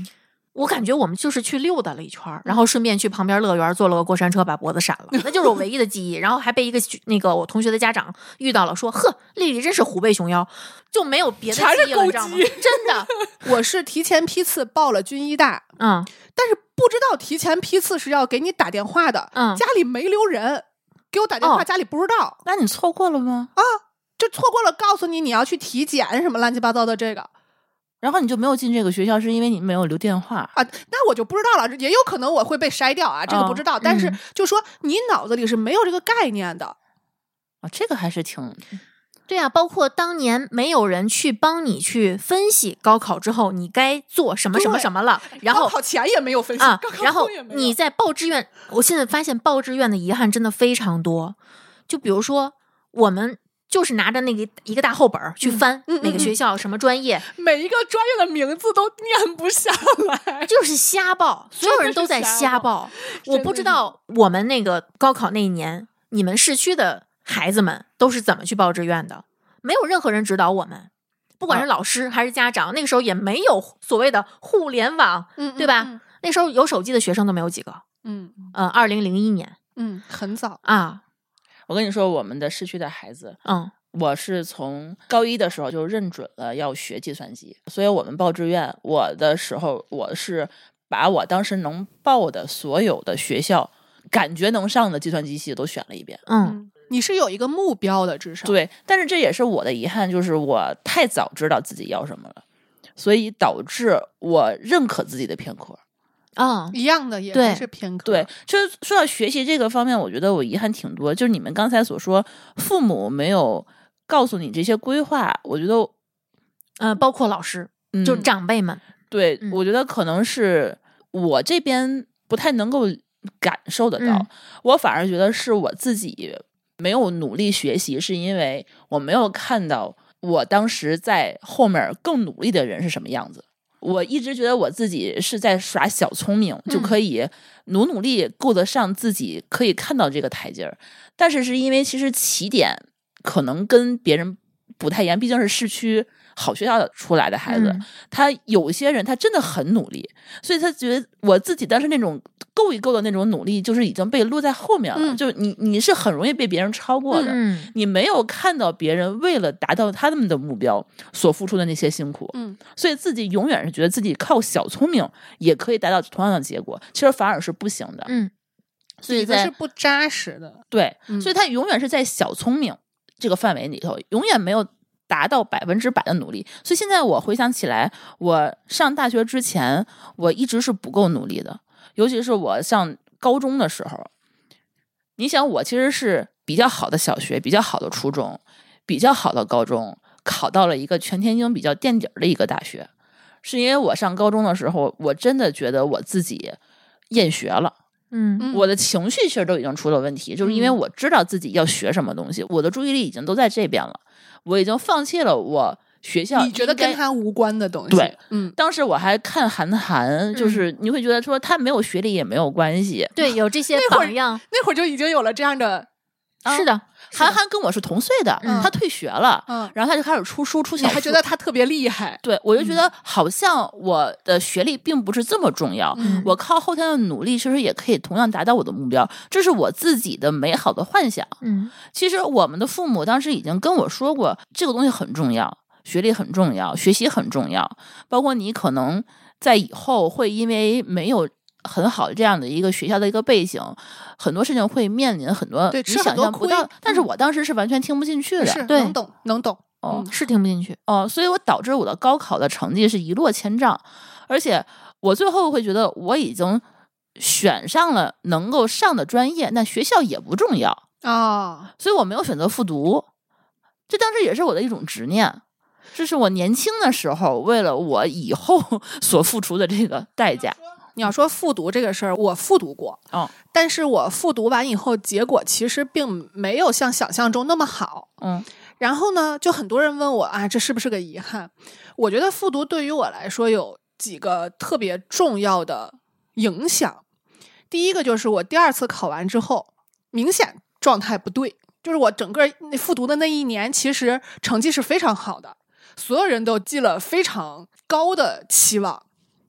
我感觉我们就是去溜达了一圈，然后顺便去旁边乐园坐了个过山车，把脖子闪了，那就是我唯一的记忆。然后还被一个那个我同学的家长遇到了，说：“呵，丽丽真是虎背熊腰。”就没有别的记忆了，你知道吗？真的， 我是提前批次报了军医大， 嗯， 但是不知道提前批次是要给你打电话的， 嗯， 家里没留人，给我打电话， 哦、 家里不知道。 那你错过了吗？ 啊，就错过了，告诉你你要去体检什么乱七八糟的这个。 然后你就没有进这个学校，是因为你没有留电话啊？那我就不知道了，也有可能我会被筛掉啊，这个不知道。哦、但是就说你脑子里是没有这个概念的啊，这个还是挺对啊。包括当年没有人去帮你去分析高考之后你该做什么什么什么了，然后高考前也没有分析啊， 高考然后后也没有。 你在报志愿，我现在发现报志愿的遗憾真的非常多。就比如说我们。就是拿着那个一个大厚本去翻哪个学校、嗯嗯嗯、什么专业， 每一个专业的名字都念不下来， 就是瞎报，所有人都在瞎报。我不知道我们那个高考那一年，你们市区的孩子们都是怎么去报志愿的？没有任何人指导我们，不管是老师还是家长，啊、那个时候也没有所谓的互联网， 嗯， 对吧？ 嗯嗯、 那时候有手机的学生都没有几个。 嗯呃，二零零一年， 嗯，很早啊。 我跟你说，我们的市区的孩子， 嗯， 我是从高一的时候就认准了要学计算机，所以我们报志愿，我的时候我是把我当时能报的所有的学校，感觉能上的计算机系都选了一遍。 嗯， 你是有一个目标的，至少对，但是这也是我的遗憾，就是我太早知道自己要什么了，所以导致我认可自己的偏科。 啊、 哦，一样的也还是偏科。 对，就是说到学习这个方面，我觉得我遗憾挺多。就是你们刚才所说，父母没有告诉你这些规划，我觉得， 呃，包括老师， 嗯、 就长辈们， 对、 嗯， 我觉得可能是我这边不太能够感受得到， 嗯、 我反而觉得是我自己没有努力学习，是因为我没有看到我当时在后面更努力的人是什么样子。我一直觉得我自己是在耍小聪明， 嗯、 就可以努努力够得上自己可以看到这个台阶儿，但是是因为其实起点可能跟别人不太一样，毕竟是市区好学校出来的孩子， 嗯、 他有些人他真的很努力，所以他觉得我自己当时那种够一够的那种努力，就是已经被落在后面了。 嗯、 就你你是很容易被别人超过的， 嗯、 你没有看到别人为了达到他们的目标所付出的那些辛苦， 嗯， 所以自己永远是觉得自己靠小聪明也可以达到同样的结果，其实反而是不行的。 嗯， 所以在是不扎实的， 对， 嗯、 所以他永远是在小聪明这个范围里头，永远没有达到百分之百的努力。所以现在我回想起来，我上大学之前，我一直是不够努力的，尤其是我上高中的时候。你想，我其实是比较好的小学，比较好的初中，比较好的高中，考到了一个全天津比较垫底儿的一个大学，是因为我上高中的时候，我真的觉得我自己厌学了。 嗯， 我的情绪其实都已经出了问题，就是因为我知道自己要学什么东西，我的注意力已经都在这边了，我已经放弃了我学校你觉得跟他无关的东西。 对， 嗯， 当时我还看韩寒，就是你会觉得说他没有学历也没有关系， 对，有这些榜样， 那会儿就已经有了这样的。 啊、 是的， 韩寒跟我是同岁的， 嗯、 他退学了， 嗯， 然后他就开始出书出小说， 你还觉得他特别厉害？ 对，我就觉得好像我的学历并不是这么重要， 嗯、 我靠后天的努力其实也可以同样达到我的目标，这是我自己的美好的幻想。 嗯， 其实我们的父母当时已经跟我说过，这个东西很重要，学历很重要，学习很重要，包括你可能在以后会因为没有很好这样的一个学校的一个背景，很多事情会面临很多你想象不到，但是我当时是完全听不进去的， 是对， 能懂能懂， 哦、 嗯，是听不进去哦，所以我导致我的高考的成绩是一落千丈，而且我最后会觉得我已经选上了能够上的专业，那学校也不重要啊、哦， 所以我没有选择复读，这当时也是我的一种执念。这是我年轻的时候为了我以后所付出的这个代价。 你要说复读这个事儿，我复读过， 哦， 但是我复读完以后，结果其实并没有像想象中那么好。 嗯， 然后呢，就很多人问我啊，这是不是个遗憾？我觉得复读对于我来说有几个特别重要的影响。第一个就是我第二次考完之后，明显状态不对，就是我整个复读的那一年，其实成绩是非常好的。所有人都寄了非常高的期望，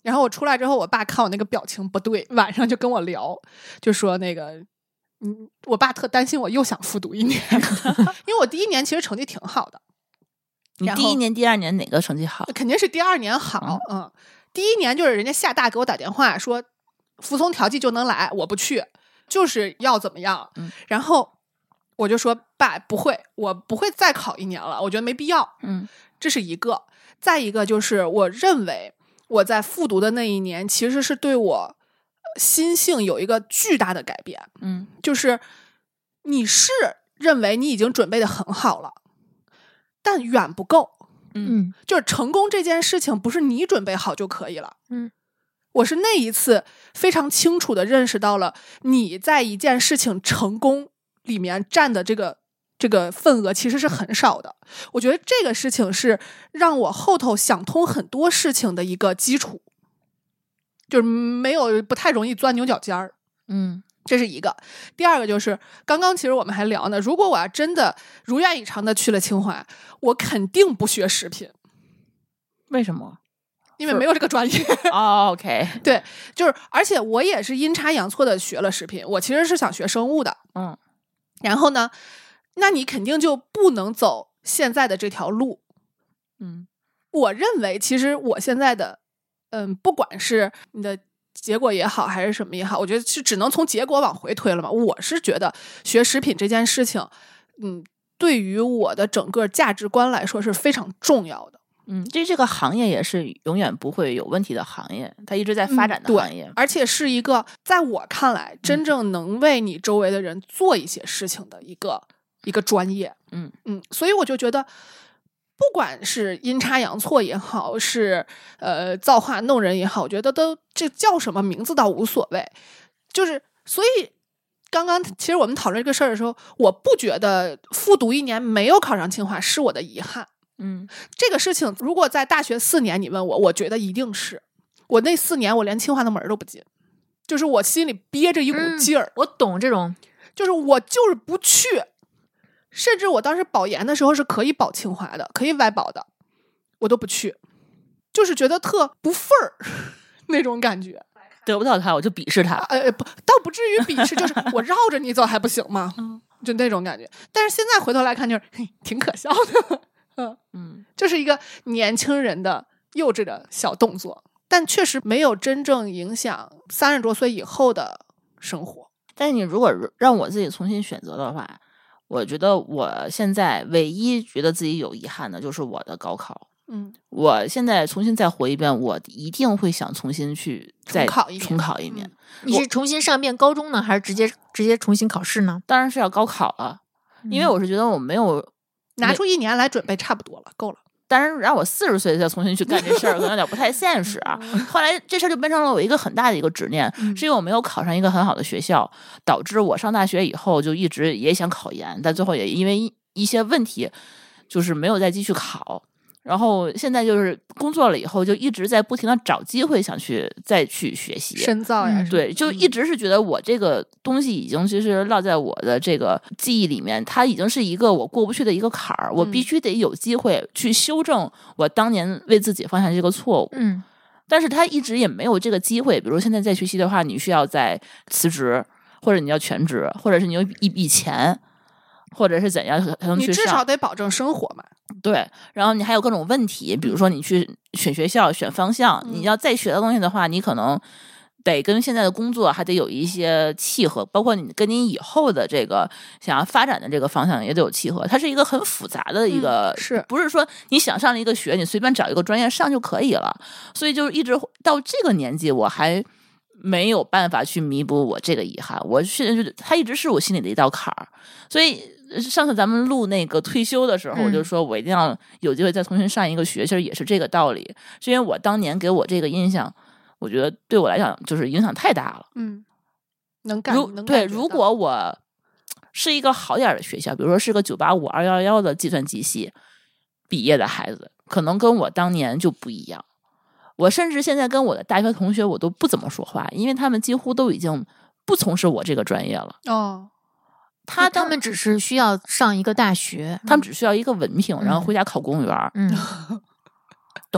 然后我出来之后，我爸看我那个表情不对，晚上就跟我聊，就说那个，嗯，我爸特担心我又想复读一年，因为我第一年其实成绩挺好的。 你第一年、第二年哪个成绩好？ 肯定是第二年好，嗯，嗯第一年就是人家厦大给我打电话说服从调剂就能来，我不去，就是要怎么样， 嗯、 然后我就说爸不会，我不会再考一年了，我觉得没必要， 嗯， 这是一个。再一个就是我认为我在复读的那一年其实是对我心性有一个巨大的改变， 嗯， 就是你是认为你已经准备的很好了，但远不够。 嗯， 就是成功这件事情不是你准备好就可以了。 嗯， 我是那一次非常清楚的认识到了你在一件事情成功里面占的这个这个份额其实是很少的。我觉得这个事情是让我后头想通很多事情的一个基础，就是没有不太容易钻牛角尖儿。 嗯。 这是一个。第二个就是刚刚其实我们还聊呢，如果我要真的如愿以偿的去了清华，我肯定不学食品。 为什么？ 因为没有这个专业。 哦、oh, OK， 对，就是而且我也是阴差阳错的学了食品，我其实是想学生物的。 嗯， 然后呢，那你肯定就不能走现在的这条路。 嗯， 我认为其实我现在的嗯，不管是你的结果也好还是什么也好，我觉得是只能从结果往回推了嘛。我是觉得学食品这件事情嗯，对于我的整个价值观来说是非常重要的。 嗯，这这个行业也是永远不会有问题的行业，它一直在发展的行业、 嗯、对，而且是一个在我看来真正能为你周围的人做一些事情的一个、嗯、一个专业。 嗯嗯，所以我就觉得不管是阴差阳错也好，是呃造化弄人也好，我觉得都这叫什么名字倒无所谓。就是所以刚刚其实我们讨论这个事儿的时候，我不觉得复读一年没有考上清华是我的遗憾。 嗯， 这个事情如果在大学四年你问我，我觉得一定是我那四年我连清华的门都不进，就是我心里憋着一股劲儿、 嗯、我懂这种， 就是我就是不去。甚至我当时保研的时候是可以保清华的，可以外保的，我都不去，就是觉得特不份儿那种感觉。 得不到他我就鄙视他， 呃不，倒不至于鄙视，就是我绕着你走还不行吗？就那种感觉。但是现在回头来看，就是挺可笑的。嗯嗯，就是一个年轻人的幼稚的小动作，但确实没有真正影响三十多岁以后的生活。 但是你如果让我自己重新选择的话，我觉得我现在唯一觉得自己有遗憾的就是我的高考。 嗯， 我现在重新再活一遍，我一定会想重新去再重考一年。 重考一年、嗯、 你是重新上遍高中呢，还是直接直接重新考试呢？ 当然是要高考了、嗯、因为我是觉得我没有拿出一年来准备差不多了，够了。 当然让我四十岁再重新去干这事儿可能有点不太现实啊。后来这事儿就变成了我一个很大的一个执念、嗯、是因为我没有考上一个很好的学校，导致我上大学以后就一直也想考研，但最后也因为一些问题就是没有再继续考。然后现在就是工作了以后就一直在不停的找机会想去再去学习深造呀、嗯、 对，就一直是觉得我这个东西已经其实落在我的这个记忆里面，它已经是一个我过不去的一个坎儿、嗯、我必须得有机会去修正我当年为自己犯下这个错误。 嗯， 但是他一直也没有这个机会，比如现在在学习的话，你需要再辞职，或者你要全职，或者是你有一笔钱，或者是怎样才能去上， 你至少得保证生活嘛。 对，然后你还有各种问题，比如说你去选学校、选方向、嗯、你要再学的东西的话，你可能得跟现在的工作还得有一些契合，包括你跟你以后的这个想要发展的这个方向也得有契合。它是一个很复杂的一个、 嗯、是不是说你想上了一个学，你随便找一个专业上就可以了？所以就是一直到这个年纪，我还没有办法去弥补我这个遗憾。我现在就它一直是我心里的一道坎儿，所以。上次咱们录那个退休的时候，我就说我一定要有机会再重新上一个学，其实也是这个道理。是因为我当年给我这个印象，我觉得对我来讲就是影响太大了。 嗯，能干能对，如果我是一个好点的学校，比如说是个九八五、二幺幺的计算机系毕业的孩子，可能跟我当年就不一样。我甚至现在跟我的大学同学我都不怎么说话，因为他们几乎都已经不从事我这个专业了。 哦。 他他们只是需要上一个大学， 他们只需要一个文凭、嗯、然后回家考公务员。 嗯，懂。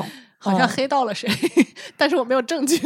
好像黑到了谁，哦、但是我没有证据。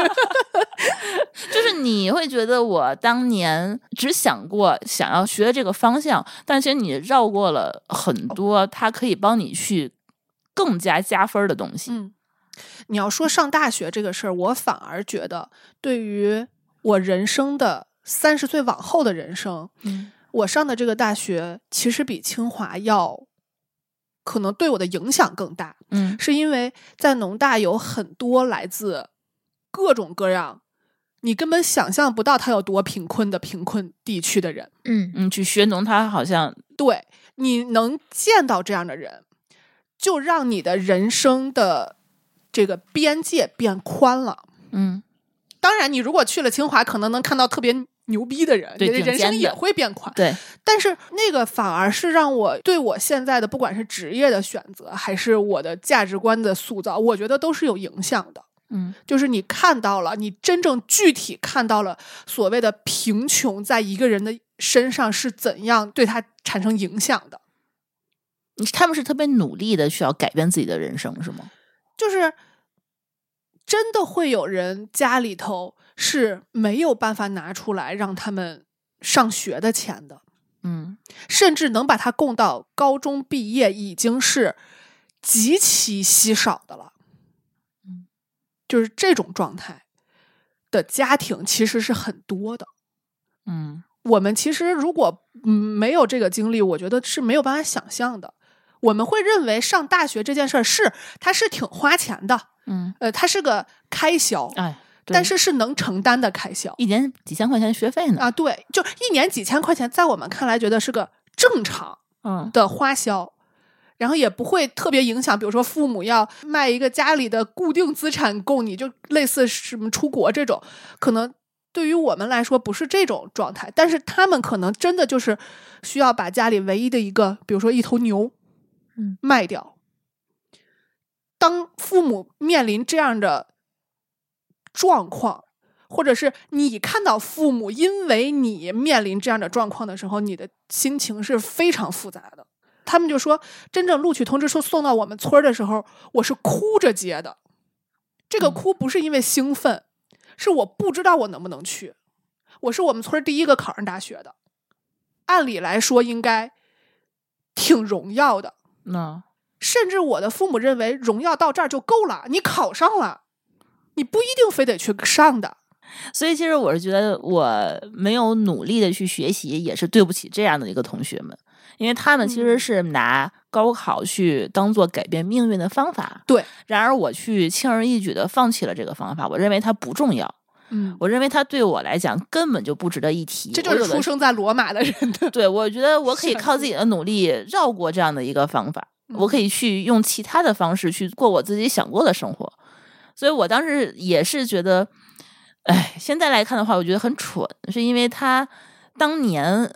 就是你会觉得我当年只想过想要学这个方向，但其实你绕过了很多它可以帮你去更加加分的东西。 嗯，你要说上大学这个事儿，我反而觉得对于我人生的三十岁往后的人生， 嗯， 我上的这个大学其实比清华要可能对我的影响更大。 嗯， 是因为在农大有很多来自各种各样你根本想象不到他有多贫困的贫困地区的人。 嗯嗯，去学农他好像对，你能见到这样的人，就让你的人生的这个边界变宽了。 嗯， 当然你如果去了清华可能能看到特别牛逼的人，你的人生也会变宽。 对， 但是那个反而是让我对我现在的不管是职业的选择还是我的价值观的塑造，我觉得都是有影响的。 嗯， 就是你看到了，你真正具体看到了所谓的贫穷在一个人的身上是怎样对他产生影响的。 他们是特别努力的需要改变自己的人生是吗？ 就是真的会有人家里头是没有办法拿出来让他们上学的钱的。 嗯， 甚至能把他供到高中毕业已经是极其稀少的了。 嗯， 就是这种状态的家庭其实是很多的。 嗯， 我们其实如果嗯没有这个经历，我觉得是没有办法想象的。我们会认为上大学这件事儿是它是挺花钱的， 嗯， 呃，它是个开销， 哎， 但是是能承担的开销， 一年几千块钱学费呢？ 啊，对，就一年几千块钱，在我们看来觉得是个正常的花销，嗯、然后也不会特别影响，比如说父母要卖一个家里的固定资产供你，就类似什么出国这种，可能对于我们来说不是这种状态，但是他们可能真的就是需要把家里唯一的一个，比如说一头牛， 嗯， 卖掉。当父母面临这样的状况，或者是你看到父母因为你面临这样的状况的时候，你的心情是非常复杂的。他们就说，真正录取通知书送到我们村的时候，我是哭着接的。这个哭不是因为兴奋，嗯、是我不知道我能不能去。我是我们村第一个考上大学的，按理来说应该挺荣耀的。 那、嗯、 甚至我的父母认为荣耀到这儿就够了，你考上了，你不一定非得去上的。 所以其实我是觉得我没有努力的去学习，也是对不起这样的一个同学们，因为他们其实是拿高考去当做改变命运的方法。 对， 然而我去轻而易举的放弃了这个方法，我认为它不重要。 嗯， 我认为它对我来讲根本就不值得一提。 这就是出生在罗马的人的。 对，我觉得我可以靠自己的努力绕过这样的一个方法，我可以去用其他的方式去过我自己想过的生活。所以我当时也是觉得，哎，现在来看的话，我觉得很蠢，是因为他当年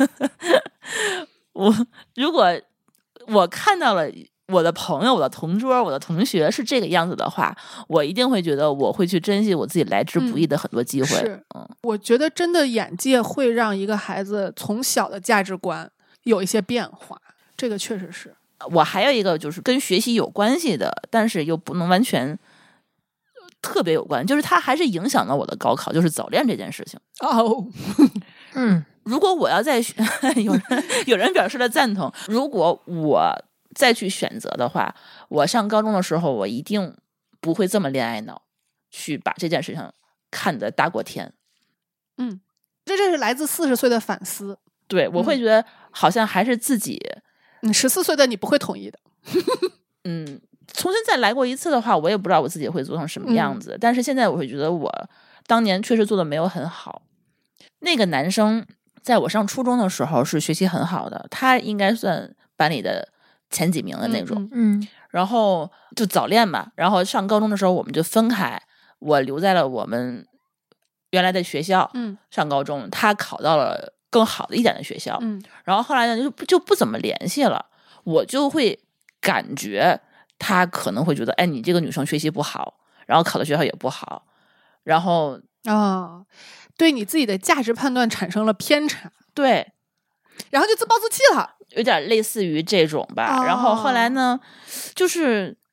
我如果我看到了我的朋友、我的同桌、我的同学是这个样子的话，我一定会觉得我会去珍惜我自己来之不易的很多机会。 嗯、是， 嗯， 我觉得真的眼界会让一个孩子从小的价值观有一些变化，这个确实是。 我还有一个就是跟学习有关系的，但是又不能完全特别有关，就是它还是影响了我的高考，就是早恋这件事情。 哦， 嗯，如果我要再有人有人表示了赞同，如果我再去选择的话，我上高中的时候，我一定不会这么恋爱脑，去把这件事情看得大过天。 嗯，这这是来自四十岁的反思。 对，我会觉得好像还是自己， 嗯，十四岁的你不会同意的。 嗯，重新再来过一次的话，我也不知道我自己会做成什么样子。嗯、但是现在我会觉得我当年确实做的没有很好。那个男生在我上初中的时候是学习很好的，他应该算班里的前几名的那种。 嗯, 嗯， 然后就早恋嘛，然后上高中的时候我们就分开，我留在了我们原来的学校， 嗯， 上高中，他考到了更好的一点的学校， 嗯， 然后后来呢就就不怎么联系了。我就会感觉他可能会觉得，哎，你这个女生学习不好，然后考的学校也不好，然后啊、哦，对你自己的价值判断产生了偏差， 对， 然后就自暴自弃了， 有点类似于这种吧。哦、然后后来呢，就是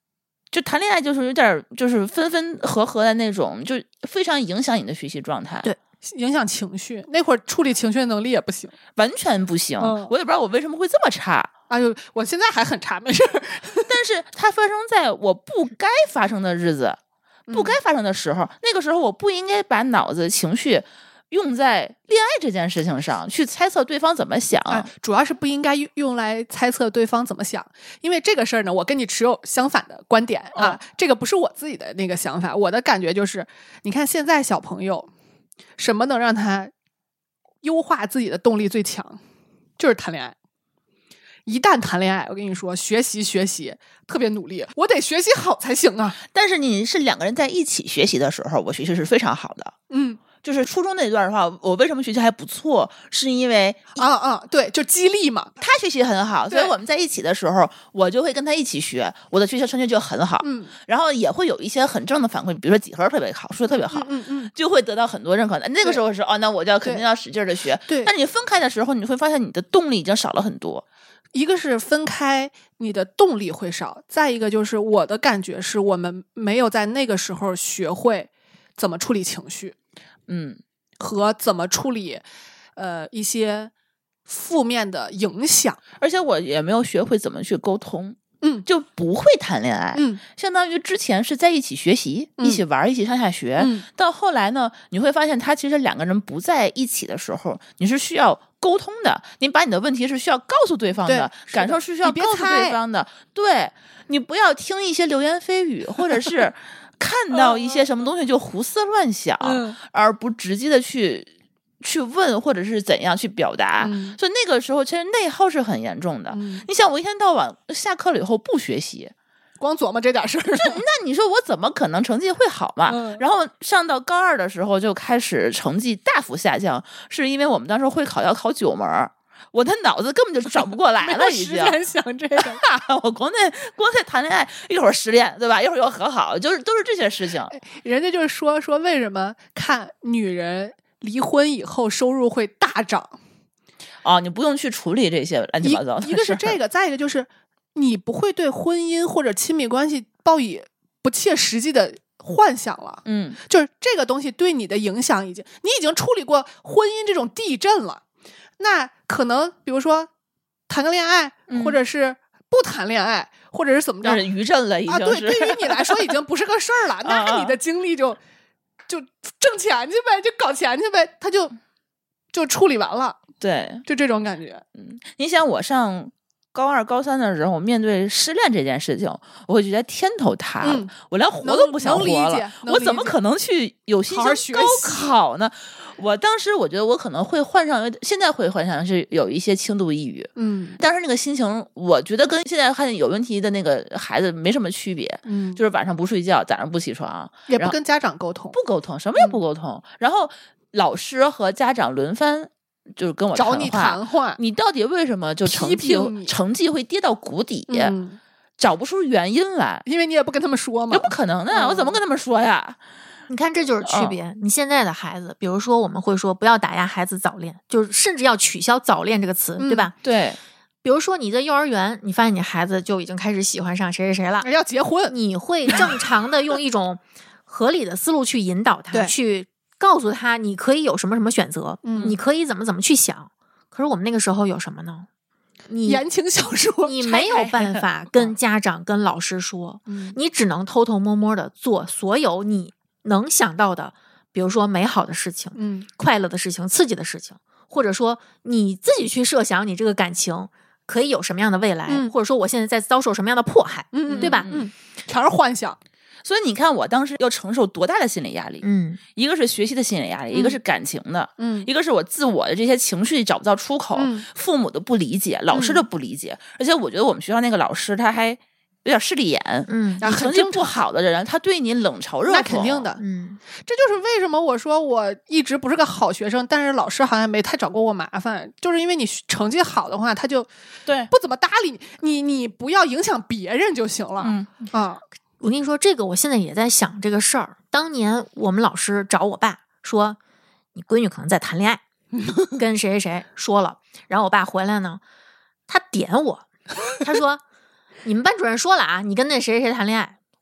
就谈恋爱就是有点就是分分合合的那种，就非常影响你的学习状态。 对， 影响情绪，那会儿处理情绪的能力也不行， 完全不行。 嗯、 我也不知道我为什么会这么差。 哎呦，我现在还很差，没事。 但是它发生在我不该发生的日子，不该发生的时候，嗯、那个时候我不应该把脑子情绪用在恋爱这件事情上，去猜测对方怎么想。 哎、主要是不应该用来猜测对方怎么想，因为这个事儿呢，我跟你持有相反的观点啊。嗯、这个不是我自己的那个想法，我的感觉就是，你看现在小朋友，什么能让他优化自己的动力最强，就是谈恋爱。一旦谈恋爱，我跟你说，学习学习特别努力，我得学习好才行啊。 但是你是两个人在一起学习的时候，我学习是非常好的。 嗯。 就是初中那段的话，我为什么学习还不错？是因为啊啊，对，就激励嘛。 他学习很好，所以我们在一起的时候，我就会跟他一起学，我的学习成绩就很好。 嗯， 然后也会有一些很正的反馈，比如说几何特别好，数学特别好， 嗯嗯， 就会得到很多认可的。那个时候是哦，那我就要肯定要使劲的学。 对， 但你分开的时候，你会发现你的动力已经少了很多。 一个是分开，你的动力会少；再一个就是我的感觉是我们没有在那个时候学会怎么处理情绪。 嗯。 和怎么处理，呃，一些负面的影响， 而且我也没有学会怎么去沟通， 嗯， 就不会谈恋爱， 嗯， 相当于之前是在一起学习， 嗯、 一起玩，一起上下学， 嗯， 到后来呢，你会发现，他其实两个人不在一起的时候，你是需要沟通的，你把你的问题是需要告诉对方的，感受是需要告诉对方的，对，你不要听一些流言蜚语，或者是。看到一些什么东西就胡思乱想， 嗯、 而不直接的去去问或者是怎样去表达， 嗯、 所以那个时候其实内耗是很严重的。 嗯、 你想，我一天到晚下课了以后不学习， 光琢磨这点事儿， 那你说我怎么可能成绩会好嘛？ 嗯、 然后上到高二的时候就开始成绩大幅下降，是因为我们当时会考要考九门。我的脑子根本就转不过来了，已经。 没有时间想这个。 我国内光在谈恋爱，一会儿失恋，对吧？一会儿又和好，就是都是这些事情。 人家就是说说为什么看女人离婚以后收入会大涨？ 哦，你不用去处理这些乱七八糟的事。 一个是这个，再一个就是你不会对婚姻或者亲密关系抱以不切实际的幻想了。 嗯， 就是这个东西对你的影响已经，你已经处理过婚姻这种地震了。那可能比如说谈个恋爱， 嗯、 或者是不谈恋爱，或者是怎么着， 是余震了已经是。 啊，对，对于你来说已经不是个事儿了。那你的精力就就挣钱去呗，就搞钱去呗，他就就处理完了。 对， 就这种感觉。 嗯，你想我上高二、高三的时候，我面对失恋这件事情，我会觉得天头塌了， 嗯、 我连活都不想活了。我怎么可能去有心情高考呢？我当时我觉得我可能会患上，现在会患上是有一些轻度抑郁。 嗯， 当时那个心情，我觉得跟现在看有问题的那个孩子没什么区别。 嗯， 就是晚上不睡觉，早上不起床， 也不跟家长沟通， 不沟通，什么也不沟通。嗯、然后老师和家长轮番。就是跟我找你谈话， 你到底为什么就成绩成绩会跌到谷底？ 嗯、 找不出原因来， 因为你也不跟他们说嘛， 这不可能的，嗯、我怎么跟他们说呀？ 你看，这就是区别。嗯、你现在的孩子，比如说我们会说不要打压孩子早恋，就是甚至要取消早恋这个词， 嗯、 对吧？ 对。 比如说你在幼儿园，你发现你孩子就已经开始喜欢上谁谁谁了， 要结婚， 你会正常的用一种合理的思路去引导他，去告诉他你可以有什么什么选择， 嗯、 你可以怎么怎么去想。可是我们那个时候有什么呢？你言情小说， 你没有办法跟家长、跟老师说， 嗯、 你只能偷偷摸摸的做所有你能想到的，比如说美好的事情、 嗯、 快乐的事情、刺激的事情，或者说你自己去设想你这个感情可以有什么样的未来， 嗯、 或者说我现在在遭受什么样的迫害， 嗯、 对吧？ 嗯，全是幻想。 所以你看，我当时要承受多大的心理压力？ 嗯， 一个是学习的心理压力， 嗯、 一个是感情的， 嗯， 一个是我自我的这些情绪找不到出口， 嗯、 父母的不理解，老师的不理解，嗯、而且我觉得我们学校那个老师他还有点势利眼， 嗯， 你成绩不好的人，他对你冷嘲热讽， 那肯定的， 嗯， 这就是为什么我说我一直不是个好学生，但是老师好像没太找过我麻烦，就是因为你成绩好的话，他就对不怎么搭理你，你你不要影响别人就行了， 嗯啊。 我跟你说，这个我现在也在想这个事儿。当年我们老师找我爸说，你闺女可能在谈恋爱，跟谁谁谁说了。然后我爸回来呢，他点我，他说：“你们班主任说了啊，你跟那谁谁谁谈恋爱。”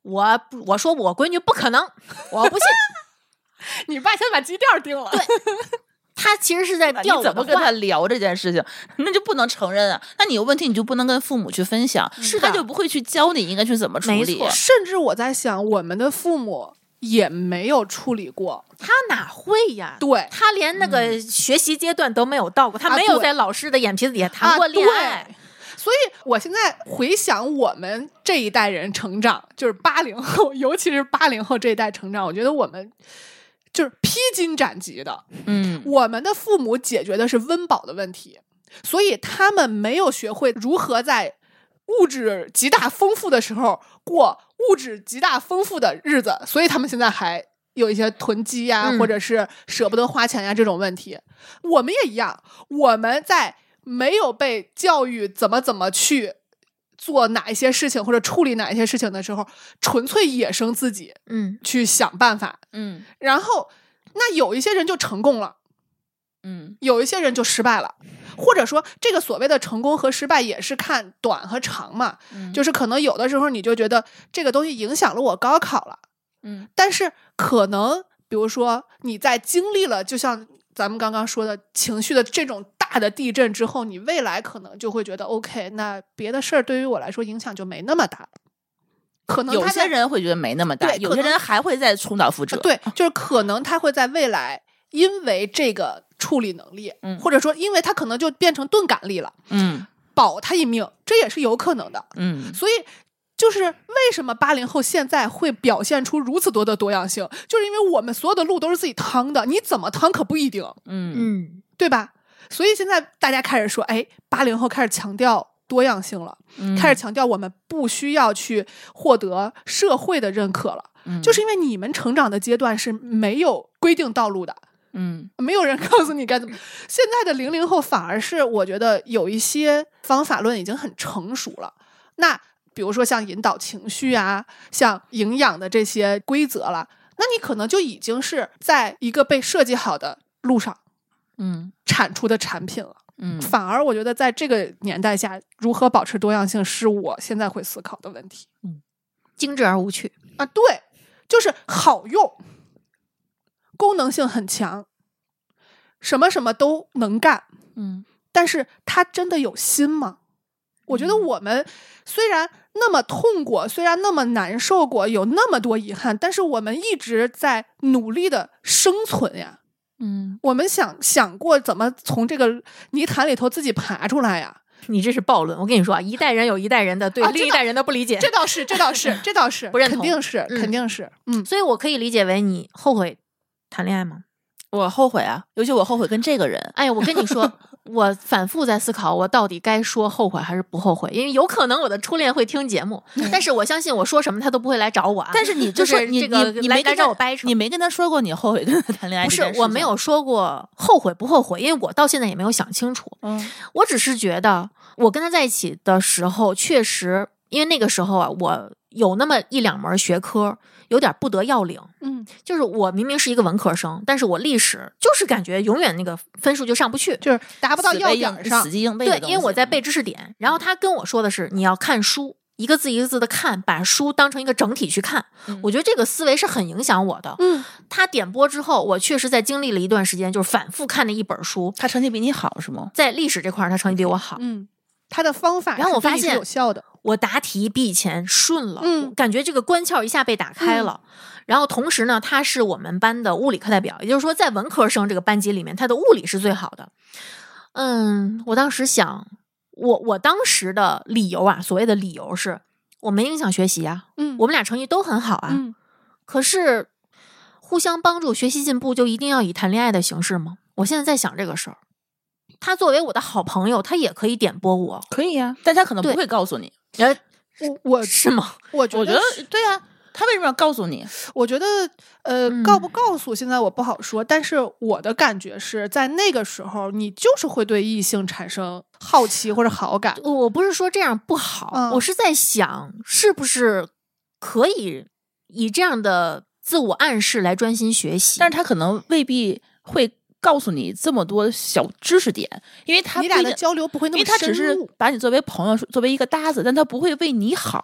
我我说我闺女不可能，我不信。 你爸先把基调定了。 对，他其实是在吊我的话。 你怎么跟他聊这件事情？那就不能承认啊！那你有问题，你就不能跟父母去分享， 是他就不会去教你应该去怎么处理。 没错， 甚至我在想，我们的父母也没有处理过， 他哪会呀？ 对， 他连那个学习阶段都没有到过，他啊没有对在老师的眼皮子底下谈过恋爱。 啊所以我现在回想我们这一代人成长，就是八零后，尤其是八零后这一代成长，我觉得我们就是披荆斩棘的。 嗯， 我们的父母解决的是温饱的问题，所以他们没有学会如何在物质极大丰富的时候过物质极大丰富的日子，所以他们现在还有一些囤积呀、 嗯、 或者是舍不得花钱呀这种问题。我们也一样，我们在没有被教育怎么怎么去做哪一些事情或者处理哪一些事情的时候，纯粹野生自己， 嗯， 去想办法， 嗯， 然后那有一些人就成功了， 嗯， 有一些人就失败了，或者说这个所谓的成功和失败也是看短和长嘛， 嗯、 就是可能有的时候你就觉得这个东西影响了我高考了， 嗯， 但是可能比如说你在经历了就像咱们刚刚说的情绪的这种大的地震之后，你未来可能就会觉得 OK， 那别的事儿对于我来说影响就没那么大了。可能有些人会觉得没那么大，有些人还会再重蹈覆辙。 对，就是可能他会在未来因为这个处理能力， 嗯， 或者说因为他可能就变成钝感力了， 嗯， 保他一命，这也是有可能的。 嗯， 所以就是为什么八零后现在会表现出如此多的多样性，就是因为我们所有的路都是自己趟的，你怎么趟可不一定， 嗯嗯， 对吧？所以现在大家开始说，哎，八零后开始强调多样性了， 嗯、 开始强调我们不需要去获得社会的认可了， 嗯、 就是因为你们成长的阶段是没有规定道路的， 嗯， 没有人告诉你该怎么。现在的零零后反而是我觉得有一些方法论已经很成熟了，那比如说像引导情绪啊，像营养的这些规则了，那你可能就已经是在一个被设计好的路上， 嗯， 产出的产品了。 嗯， 反而我觉得在这个年代下，如何保持多样性是我现在会思考的问题。 嗯，精致而无趣啊，对，就是好用，功能性很强，什么什么都能干。 嗯， 但是它真的有心吗？我觉得我们虽然那么痛过，虽然那么难受过，有那么多遗憾，但是我们一直在努力的生存呀。 嗯， 我们想想过怎么从这个泥潭里头自己爬出来呀。 你这是暴论，我跟你说啊，一代人有一代人的对、啊、另一代人的不理解， 这倒是，这倒是，这倒是不认同， 肯定是， 嗯、 肯定是，嗯， 所以我可以理解为你后悔谈恋爱吗？ 我后悔啊，尤其我后悔跟这个人。 哎呀，我跟你说，我反复在思考，我到底该说后悔还是不后悔？因为有可能我的初恋会听节目，嗯、但是我相信我说什么他都不会来找我啊。 但是你就是你这个你没来找我掰扯， 你没跟他说过你后悔跟他谈恋爱不这件事情？ 是，我没有说过后悔不后悔，因为我到现在也没有想清楚。 嗯， 我只是觉得我跟他在一起的时候，确实因为那个时候啊，我有那么一两门学科有点不得要领。 嗯， 就是我明明是一个文科生，但是我历史就是感觉永远那个分数就上不去， 就是达不到要点上， 死记硬背的。 对，因为我在背知识点，然后他跟我说的是你要看书，一个字一个字的看，把书当成一个整体去看。 嗯、 我觉得这个思维是很影响我的。 嗯， 他点播之后，我确实在经历了一段时间，就是反复看的一本书。 他成绩比你好是吗？ 在历史这块他成绩比我好。 嗯，他的方法， 然后我发现有效的。 我答题比以前顺了， 嗯， 感觉这个关窍一下被打开了。嗯、然后同时呢，他是我们班的物理课代表，也就是说，在文科生这个班级里面，他的物理是最好的。嗯，我当时想，我我当时的理由啊，所谓的理由是我没影响学习啊， 嗯， 我们俩成绩都很好啊， 嗯， 可是互相帮助学习进步，就一定要以谈恋爱的形式吗？我现在在想这个事儿。他作为我的好朋友，他也可以点拨我， 可以呀、啊，但他可能不会告诉你。 呃， 我我是吗？ 我觉得， 我觉得对呀、啊，他为什么要告诉你？ 我觉得，呃， 嗯、 告不告诉现在我不好说，但是我的感觉是在那个时候，你就是会对异性产生好奇或者好感。 我不是说这样不好， 嗯、 我是在想，是不是可以以这样的自我暗示来专心学习？ 但是他可能未必会告诉你这么多小知识点，因为他你俩的交流不会那么深入， 因为他只是把你作为朋友，作为一个搭子，但他不会为你好，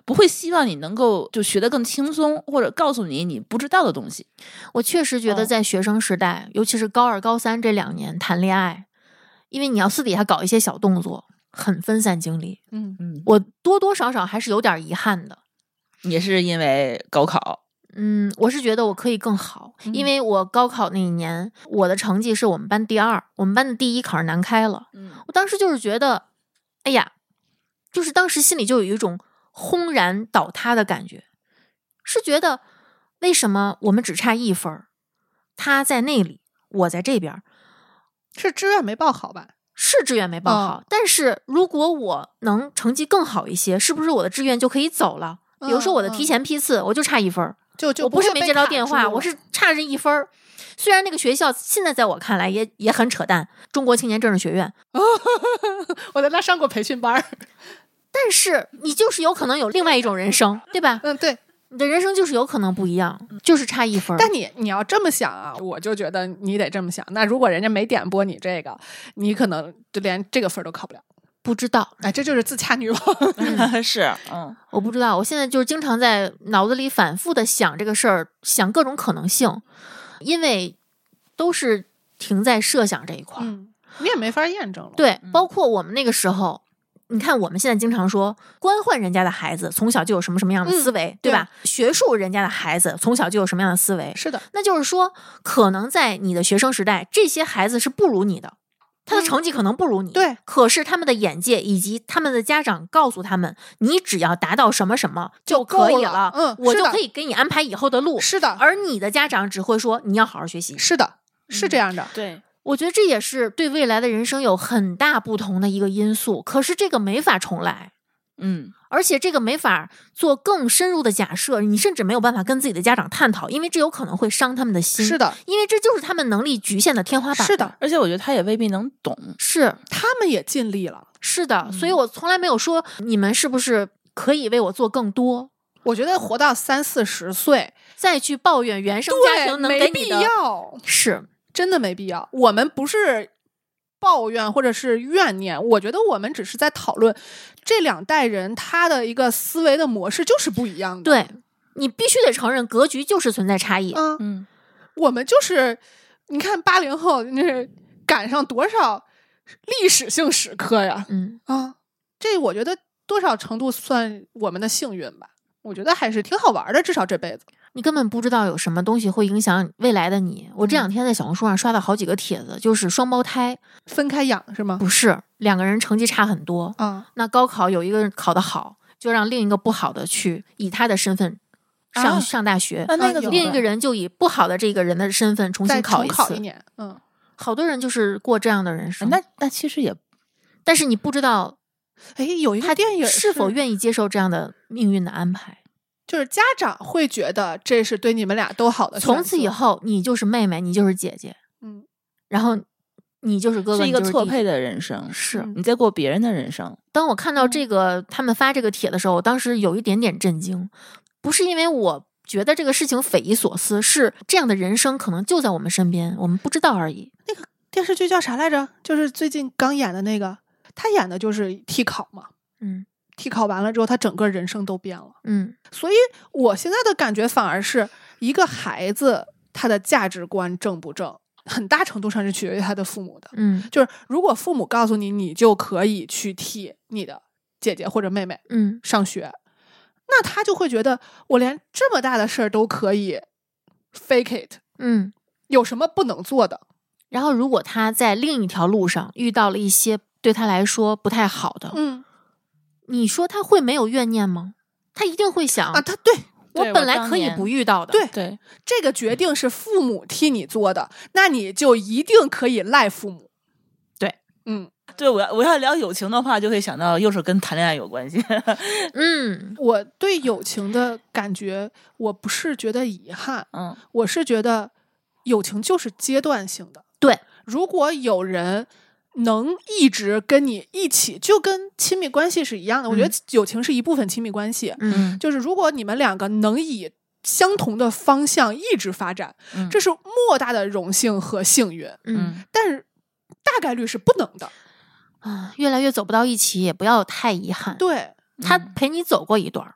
不会希望你能够就学得更轻松，或者告诉你你不知道的东西。 我确实觉得在学生时代，哦、尤其是高二、高三这两年谈恋爱，因为你要私底下搞一些小动作，很分散精力。 嗯嗯， 我多多少少还是有点遗憾的。 也是因为高考。 嗯，我是觉得我可以更好， 嗯、 因为我高考那一年，我的成绩是我们班第二，我们班的第一考上南开了。 嗯， 我当时就是觉得，哎呀，就是当时心里就有一种轰然倒塌的感觉，是觉得为什么我们只差一分，他在那里，我在这边， 是志愿没报好吧？ 是志愿没报好， 嗯、 但是如果我能成绩更好一些，是不是我的志愿就可以走了？比如说我的提前批次，嗯、我就差一分。 就就我不是没接到电话，我是差这一分。虽然那个学校现在在我看来也也很扯淡，中国青年政治学院， 我在那上过培训班， 但是你就是有可能有另外一种人生，对吧？ 嗯，对， 你的人生就是有可能不一样，就是差一分。 但你你要这么想啊，我就觉得你得这么想。那如果人家没点拨你这个，你可能就连这个分都考不了。 不知道， 哎，这就是自洽女王。 嗯、是，嗯， 我不知道。我现在就是经常在脑子里反复的想这个事儿，想各种可能性，因为都是停在设想这一块。 嗯，你也没法验证了。 对，包括我们那个时候，你看我们现在经常说，官宦人家的孩子从小就有什么什么样的思维， 嗯、 对吧？对，学术人家的孩子从小就有什么样的思维。 是的， 那就是说，可能在你的学生时代，这些孩子是不如你的。他的成绩可能不如你， 嗯、对， 可是他们的眼界以及他们的家长告诉他们，你只要达到什么什么就可以了， 嗯， 我就可以给你安排以后的路。 是的， 而你的家长只会说你要好好学习。 是的，是这样的。 嗯、对， 我觉得这也是对未来的人生有很大不同的一个因素。可是这个没法重来， 嗯。 而且这个没法做更深入的假设，你甚至没有办法跟自己的家长探讨，因为这有可能会伤他们的心。 是的， 因为这就是他们能力局限的天花板。 是的， 而且我觉得他也未必能懂。 是， 他们也尽力了。 是的，所以我从来没有说你们是不是可以为我做更多。 我觉得活到三四十岁再去抱怨原生家庭能给你的， 没必要， 是真的没必要。我们不是抱怨或者是怨念，我觉得我们只是在讨论这两代人他的一个思维的模式就是不一样的。 对，你必须得承认格局就是存在差异。 嗯嗯， 我们就是你看八零后那是赶上多少历史性时刻呀。 嗯啊，这我觉得多少程度算我们的幸运吧。我觉得还是挺好玩的，至少这辈子。 你根本不知道有什么东西会影响未来的你。我这两天在小红书上刷到好几个帖子，就是双胞胎分开养是吗？ 不是，两个人成绩差很多啊。 那高考有一个人考得好，就让另一个不好的去以他的身份上、啊、上大学， 啊、那个另一个人就以不好的这个人的身份重新考一次， 再重考一年。嗯， 好多人就是过这样的人生。 那那其实也， 但是你不知道， 哎，有一个电影是否愿意接受这样的命运的安排。 就是家长会觉得这是对你们俩都好的选择， 从此以后你就是妹妹，你就是姐姐， 嗯， 然后你就是哥哥， 是一个错配的人生， 是你在过别人的人生。 当我看到这个、嗯、他们发这个帖的时候，我当时有一点点震惊，不是因为我觉得这个事情匪夷所思，是这样的人生可能就在我们身边，我们不知道而已。 那个电视剧叫啥来着？就是最近刚演的那个，他演的就是替考嘛， 嗯。 替考完了之后，他整个人生都变了。 嗯， 所以我现在的感觉反而是一个孩子他的价值观正不正，很大程度上是取决于他的父母的。 嗯， 就是如果父母告诉你，你就可以去替你的姐姐或者妹妹嗯上学，那他就会觉得我连这么大的事儿都可以 fake it， 嗯， 有什么不能做的？ 然后如果他在另一条路上遇到了一些对他来说不太好的， 嗯。 你说他会没有怨念吗？他一定会想啊，他对我本来可以不遇到的。 对对， 这个决定是父母替你做的，那你就一定可以赖父母。 对， 嗯， 对，我要我要聊友情的话，就会想到又是跟谈恋爱有关系。 嗯， 我对友情的感觉，我不是觉得遗憾， 嗯， 我是觉得友情就是阶段性的。 对， 如果有人能一直跟你一起，就跟亲密关系是一样的。嗯、我觉得友情是一部分亲密关系。 嗯， 就是如果你们两个能以相同的方向一直发展， 嗯、 这是莫大的荣幸和幸运。 嗯， 但是大概率是不能的。 啊，越来越走不到一起，也不要太遗憾。 对， 他陪你走过一段，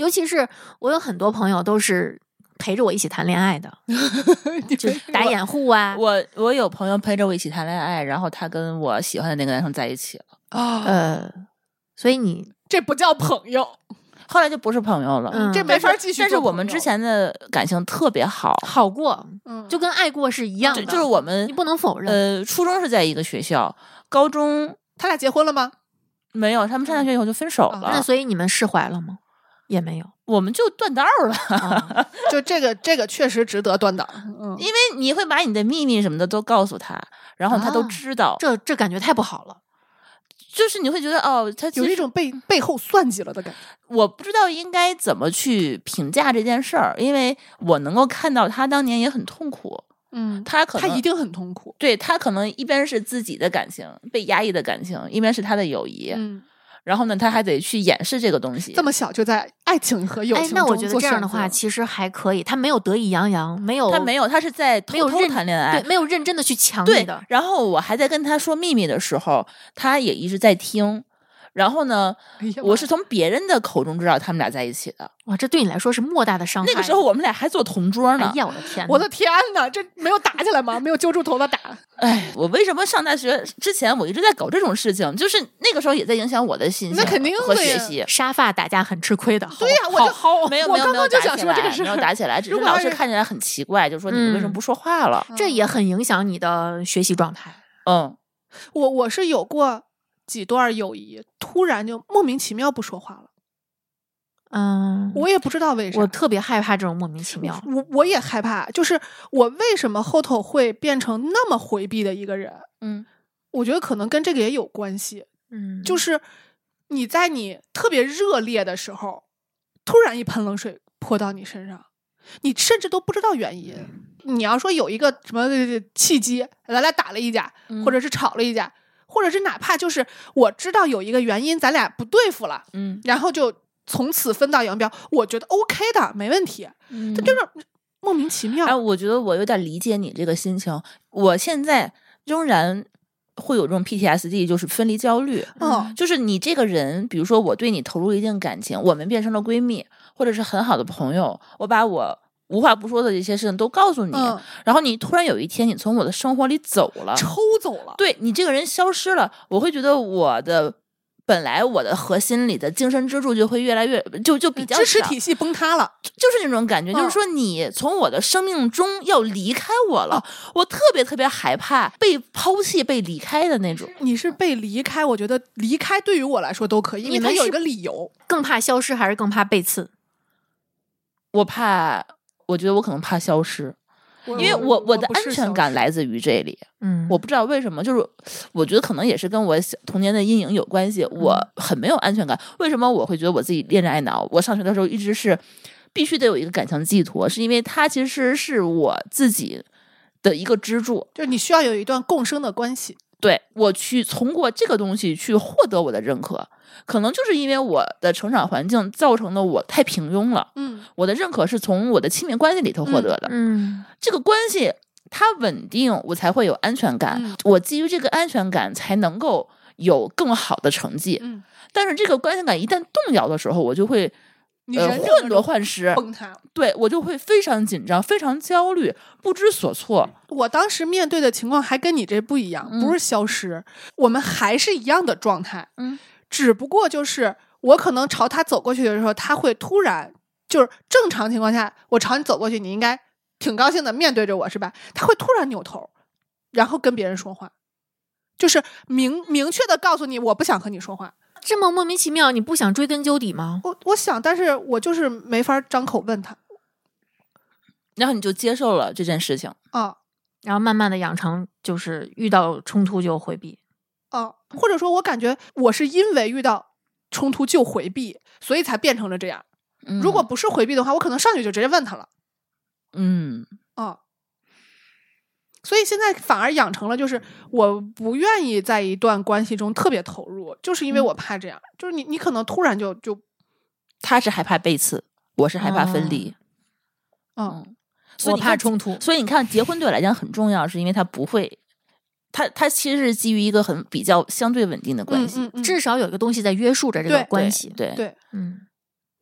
尤其是我有很多朋友都是陪着我一起谈恋爱的，就打掩护啊。 我我有朋友陪着我一起谈恋爱，然后他跟我喜欢的那个男生在一起了啊、 呃，所以你这不叫朋友， 后来就不是朋友了， 嗯这没法继续做朋友。 但是我们之前的感情特别好， 好过， 嗯就跟爱过是一样的， 就就是我们你不能否认。 呃，初中是在一个学校，高中他俩结婚了吗？ 没有，他们上大学以后就分手了。 那所以你们释怀了吗？也没有， 我们就断道了。 啊、 就这个这个确实值得断档，嗯， 因为你会把你的秘密什么的都告诉他，然后他都啊知道， 这这感觉太不好了。 就是你会觉得哦，他其实有一种被背后算计了的感觉。 我不知道应该怎么去评价这件事儿，因为我能够看到他当年也很痛苦， 嗯， 他可能他一定很痛苦， 对他可能一边是自己的感情被压抑的感情，一边是他的友谊， 嗯， 然后呢，他还得去掩饰这个东西。 这么小就在爱情和友情哎， 中那我觉得做这样的话， 选择其实还可以。他没有得意洋洋，没有他没有，他是在偷偷没有认谈恋爱， 对，没有认真的去抢对你的。 然后我还在跟他说秘密的时候，他也一直在听。然后呢， 哎呀妈呀我是从别人的口中知道他们俩在一起的。 哇，这对你来说是莫大的伤害。 那个时候我们俩还做同桌呢。 哎呀，我的天哪！ 我的天哪，这没有打起来吗？没有揪住头发打？ 哎，我为什么上大学之前我一直在搞这种事情？就是那个时候也在影响我的心情那肯定和的呀学习。 沙发打架很吃亏的。 对呀、我就好， 没有没有我刚刚就没有打起来， 想说这个事， 没有打起来，只是老师如果要是看起来很奇怪，就说你们为什么不说话了？ 这也很影响你的学习状态。 嗯， 我我是有过几段友谊，突然就莫名其妙不说话了， 嗯， 我也不知道为啥。 我特别害怕这种莫名其妙。 我我也害怕，就是我为什么后头会变成那么回避的一个人？ 嗯， 我觉得可能跟这个也有关系。 嗯， 就是你在你特别热烈的时候，突然一盆冷水泼到你身上，你甚至都不知道原因。你要说有一个什么契机，咱俩打了一架， 嗯或者是吵了一架，或者是哪怕就是我知道有一个原因，咱俩不对付了， 嗯然后就从此分道扬镳，我觉得 OK 的，没问题。 嗯但这种莫名其妙， 哎，我觉得我有点理解你这个心情。我现在仍然会有这种 P T S D， 就是分离焦虑。 嗯就是你这个人，比如说我对你投入一定感情，我们变成了闺蜜，或者是很好的朋友，我把我无话不说的这些事情都告诉你， 嗯然后你突然有一天你从我的生活里走了， 抽走了。 对你这个人消失了，我会觉得我的本来我的核心里的精神支柱就会越来越就就比较支持少体系崩塌了， 就是那种感觉， 嗯就是说你从我的生命中要离开我了，我特别特别害怕被抛弃、被离开的那种。 你是被离开，我觉得离开对于我来说都可以，因为你们是它有一个理由。 更怕消失还是更怕被刺？ 我怕，我觉得我可能怕消失， 因因为我我的安全感来自于这里。 嗯， 我不知道为什么，就是我觉得可能也是跟我小童年的阴影有关系。我很没有安全感。为什么我会觉得我自己恋战爱脑？我上学的时候一直是必须得有一个感情寄托，是因为它其实是我自己的一个支柱。 就是你需要有一段共生的关系。 对，我去通过这个东西去获得我的认可，可能就是因为我的成长环境造成的我太平庸了。 嗯， 我的认可是从我的亲密关系里头获得的， 嗯， 这个关系它稳定，我才会有安全感。 嗯我基于这个安全感，才能够有更好的成绩。 嗯， 但是这个安全感一旦动摇的时候，我就会呃你人整患得个人患失， 崩塌。 对我就会非常紧张、非常焦虑、不知所措。 我当时面对的情况还跟你这不一样， 嗯不是消失，我们还是一样的状态， 嗯， 只不过就是我可能朝他走过去的时候，他会突然就是正常情况下，我朝你走过去，你应该挺高兴的面对着我是吧？他会突然扭头，然后跟别人说话，就是明明确的告诉你我不想和你说话。 这么莫名其妙，你不想追根究底吗？ 我我想，但是我就是没法张口问他然后你就接受了这件事情。 啊然后慢慢的养成，就是遇到冲突就回避。 啊，或者说我感觉我是因为遇到冲突就回避，所以才变成了这样。 嗯、 如果不是回避的话，我可能上去就直接问他了嗯啊。所以现在反而养成了，就是我不愿意在一段关系中特别投入，就是因为我怕这样，嗯、就是你你可能突然就就， 他是害怕背刺，我是害怕分离。 嗯， 嗯所以我你看怕冲突， 所以你看，结婚对我来讲很重要，是因为它不会，它它其实是基于一个很比较相对稳定的关系。 嗯嗯嗯、 至少有一个东西在约束着这个对关系。 对， 对， 嗯，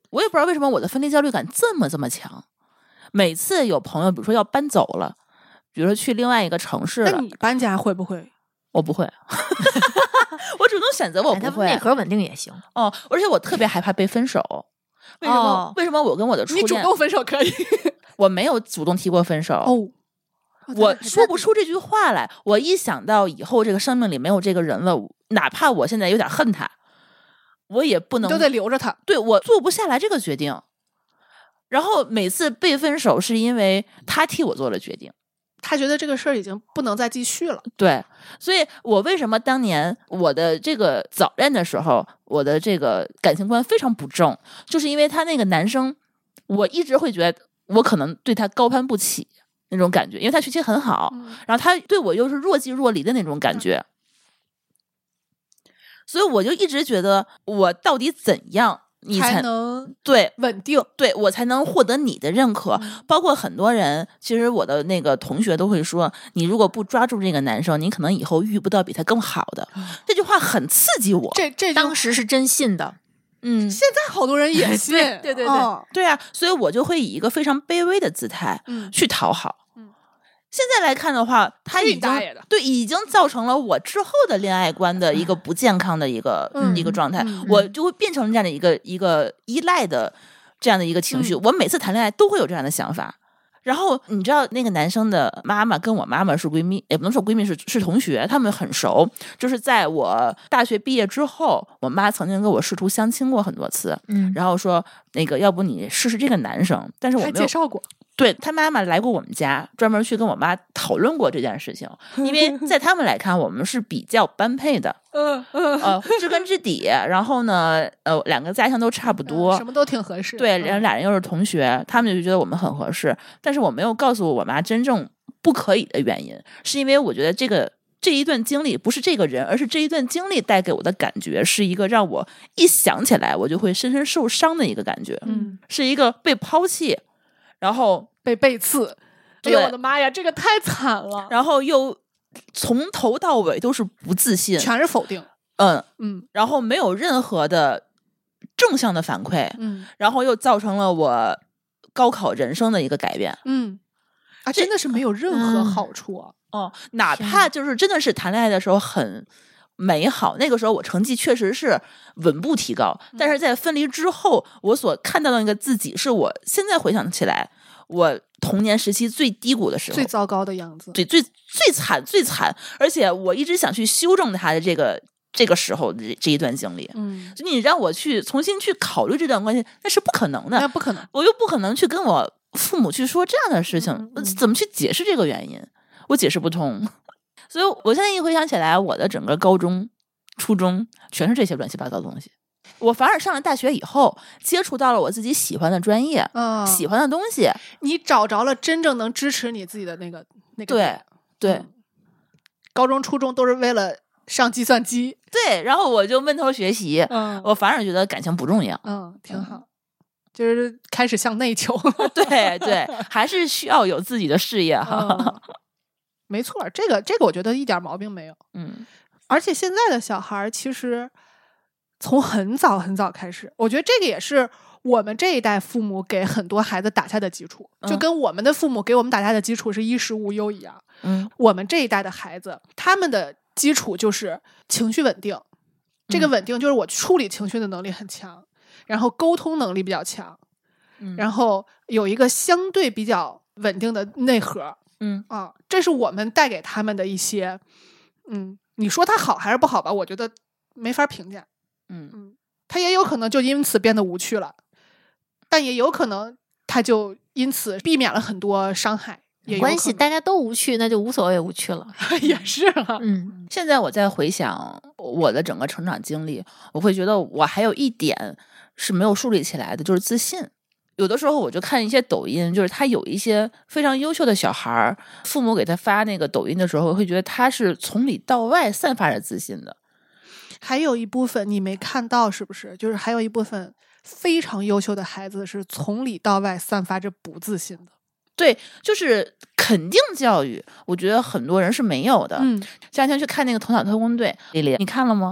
我也不知道为什么我的分离焦虑感这么这么强。每次有朋友比如说要搬走了，比如说去另外一个城市了， 那你搬家会不会？ 我不会我主动选择我不会、 哎、内核稳定也行哦，而且我特别害怕被分手。为什么、哦、为什么我跟我的初恋你主动分手可以我没有主动提过分手哦， 我说不出这句话来。我一想到以后这个生命里没有这个人了，哪怕我现在有点恨他，我也不能都得留着他。 对，我做不下来这个决定。然后每次被分手是因为他替我做了决定， 他觉得这个事儿已经不能再继续了。 对，所以我为什么当年我的这个早恋的时候，我的这个感情观非常不正，就是因为他那个男生，我一直会觉得我可能对他高攀不起那种感觉，因为他学习很好、嗯、然后他对我又是若即若离的那种感觉、嗯、所以我就一直觉得我到底怎样你才能对稳定， 对我才能获得你的认可、嗯、包括很多人，其实我的那个同学都会说，你如果不抓住这个男生，你可能以后遇不到比他更好的、嗯、这句话很刺激我。 这这当时是真信的。 嗯， 现在好多人也信对对对对、哦、对啊，所以我就会以一个非常卑微的姿态去讨好。嗯，现在来看的话，他已经对已经造成了我之后的恋爱观的一个不健康的一个、嗯、一个状态、嗯、我就会变成这样的一个一个依赖的这样的一个情绪、嗯、我每次谈恋爱都会有这样的想法。然后你知道那个男生的妈妈跟我妈妈是闺蜜，也不能说闺蜜，是是同学，他们很熟。就是在我大学毕业之后，我妈曾经跟我试图相亲过很多次，嗯，然后说那个要不你试试这个男生，但是我没有还介绍过。 对，他妈妈来过我们家，专门去跟我妈讨论过这件事情，因为在他们来看，我们是比较般配的，嗯嗯，呃，知根知底，然后呢，呃，两个家乡都差不多， 嗯、什么都挺合适。 对，然后俩人又是同学，嗯、他们就觉得我们很合适。但是我没有告诉我妈真正不可以的原因，是因为我觉得这个这一段经历不是这个人，而是这一段经历带给我的感觉，是一个让我一想起来我就会深深受伤的一个感觉，嗯，是一个被抛弃。然后被背刺，哎呦我的妈呀，这个太惨了。 然后又从头到尾都是不自信， 全是否定， 嗯嗯，然后没有任何的正向的反馈，嗯，然后又造成了我高考人生的一个改变， 嗯啊，真的是没有任何好处啊， 嗯、哦，哪怕就是真的是谈恋爱的时候很美好，那个时候我成绩确实是稳步提高，但是在分离之后，我所看到的那个自己，是我现在回想起来，我童年时期最低谷的时候， 最糟糕的样子， 最最最惨最惨，而且我一直想去修正他的这个这个时候的这一段经历，嗯，就你让我去重新去考虑这段关系，那是不可能的， 那不可能， 我又不可能去跟我父母去说这样的事情，嗯嗯、怎么去解释这个原因？我解释不通。所以我现在一回想起来，我的整个高中、初中全是这些乱七八糟的东西。我反而上了大学以后，接触到了我自己喜欢的专业、嗯、喜欢的东西。 你找着了真正能支持你自己的那个那个。 对对、嗯， 高中、初中都是为了上计算机。 对，然后我就闷头学习。嗯，我反而觉得感情不重要。 嗯，挺好。嗯，就是开始向内求。 对对，还是需要有自己的事业哈。 嗯，没错，这个这个我觉得一点毛病没有。嗯，而且现在的小孩其实从很早很早开始，我觉得这个也是我们这一代父母给很多孩子打下的基础，就跟我们的父母给我们打下的基础是衣食无忧一样。嗯，我们这一代的孩子，他们的基础就是情绪稳定。这个稳定就是我处理情绪的能力很强，然后沟通能力比较强，嗯，然后有一个相对比较稳定的内核。嗯啊，这是我们带给他们的一些，嗯，你说他好还是不好吧？我觉得没法评价。嗯嗯，他也有可能就因此变得无趣了，但也有可能他就因此避免了很多伤害。 没关系，大家都无趣，那就无所谓无趣了。 也是啊， 嗯，现在我在回想我的整个成长经历，我会觉得我还有一点是没有树立起来的，就是自信。有的时候我就看一些抖音，就是他有一些非常优秀的小孩，父母给他发那个抖音的时候，会觉得他是从里到外散发着自信的。 还有一部分你没看到，是不是？就是还有一部分非常优秀的孩子是从里到外散发着不自信的。 对，就是肯定教育，我觉得很多人是没有的。嗯，夏天去看那个《头脑特工队》，丽丽，你看了吗？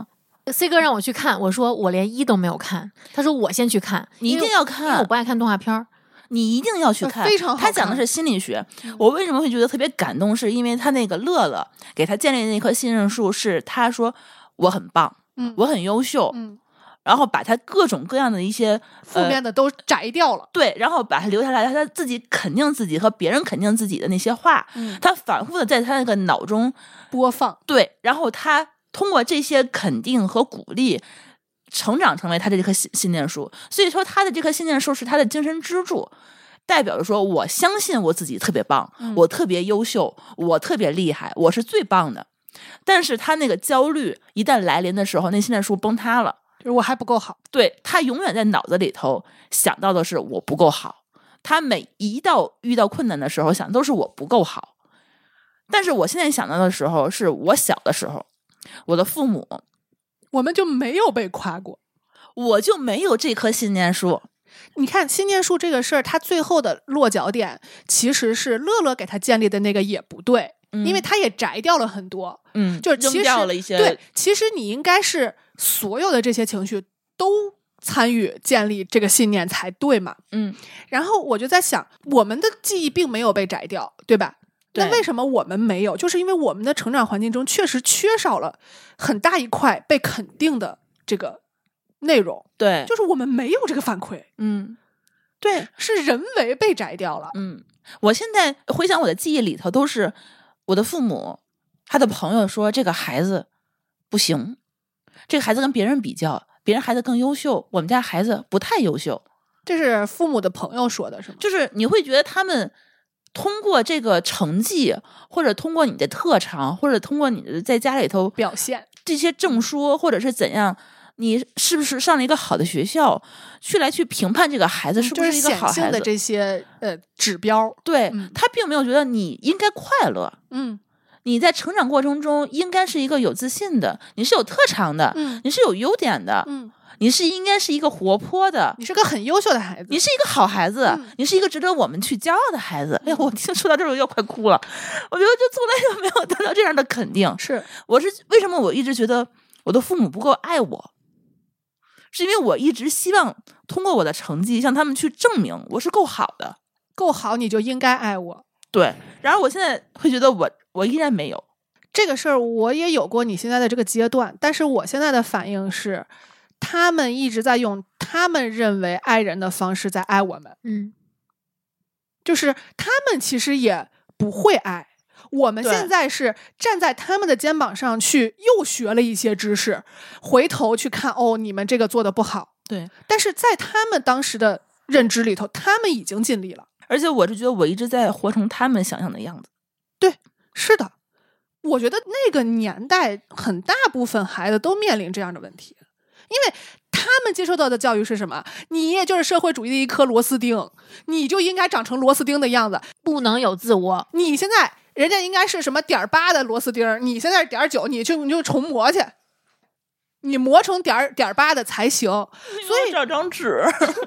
C 哥让我去看，我说我连一都没有看，他说我先去看， 你一定要看， 因为我不爱看动画片儿。 你一定要去看， 非常好看。 他讲的是心理学。我为什么会觉得特别感动，是因为他那个乐乐给他建立的那棵信任树，是他说我很棒， 嗯， 我很优秀， 嗯， 然后把他各种各样的一些负面的都摘掉了， 呃、对，然后把他留下来，他自己肯定自己和别人肯定自己的那些话， 嗯， 他反复的在他那个脑中播放， 对，然后他通过这些肯定和鼓励。成长成为他的这棵信念树，所以说他的这棵信念树是他的精神支柱，代表着说我相信我自己特别棒， 嗯、 我特别优秀，我特别厉害，我是最棒的。但是他那个焦虑一旦来临的时候，那信念树崩塌了， 就是我还不够好。 对，他永远在脑子里头想到的是我不够好，他每一到遇到困难的时候想都是我不够好。但是我现在想到的时候，是我小的时候，我的父母。 我们就没有被夸过， 我就没有这棵信念树。 你看信念树这个事儿，它最后的落脚点其实是乐乐给他建立的那个也不对，嗯、因为他也摘掉了很多， 嗯， 就是其实扔掉了一些。 对，其实你应该是所有的这些情绪都参与建立这个信念才对嘛， 嗯。 然后我就在想，我们的记忆并没有被摘掉，对吧？那为什么我们没有？就是因为我们的成长环境中确实缺少了很大一块被肯定的这个内容。 对， 就是我们没有这个反馈。 嗯， 对，是人为被摘掉了。 嗯，我现在回想我的记忆里头，都是我的父母，他的朋友说这个孩子不行，这个孩子跟别人比较，别人孩子更优秀，我们家孩子不太优秀。 这是父母的朋友说的是吗？ 就是你会觉得他们。通过这个成绩，或者通过你的特长，或者通过你的在家里头表现这些证书，或者是怎样，你是不是上了一个好的学校，去来去评判这个孩子是不是一个好孩子、 就是、显性的这些呃指标， 对、 嗯、 他并没有觉得你应该快乐， 嗯， 你在成长过程中应该是一个有自信的，你是有特长的， 嗯， 你是有优点的， 嗯。 你是应该是一个活泼的， 你是个很优秀的孩子， 你是一个好孩子、 嗯、 你是一个值得我们去骄傲的孩子。哎呀，我听说到这儿我要快哭了，我觉得就从来就没有得到这样的肯定。 是， 我是为什么我一直觉得我的父母不够爱我，是因为我一直希望通过我的成绩向他们去证明我是够好的， 够好你就应该爱我。 对，然后我现在会觉得我我依然没有这个事儿，我也有过你现在的这个阶段，但是我现在的反应是。他们一直在用他们认为爱人的方式在爱我们， 嗯， 就是他们其实也不会爱我们，现在是站在他们的肩膀上去又学了一些知识，回头去看哦，你们这个做的不好， 对， 但是在他们当时的认知里头，他们已经尽力了， 而且我是觉得我一直在活成他们想象的样子。 对，是的，我觉得那个年代很大部分孩子都面临这样的问题。因为他们接受到的教育是什么？你也就是社会主义的一颗螺丝钉，你就应该长成螺丝钉的样子， 不能有自我。 你现在人家应该是什么点八的螺丝钉，你现在是点九，你就你就重磨去，你磨成点点八的才行。所以找张纸，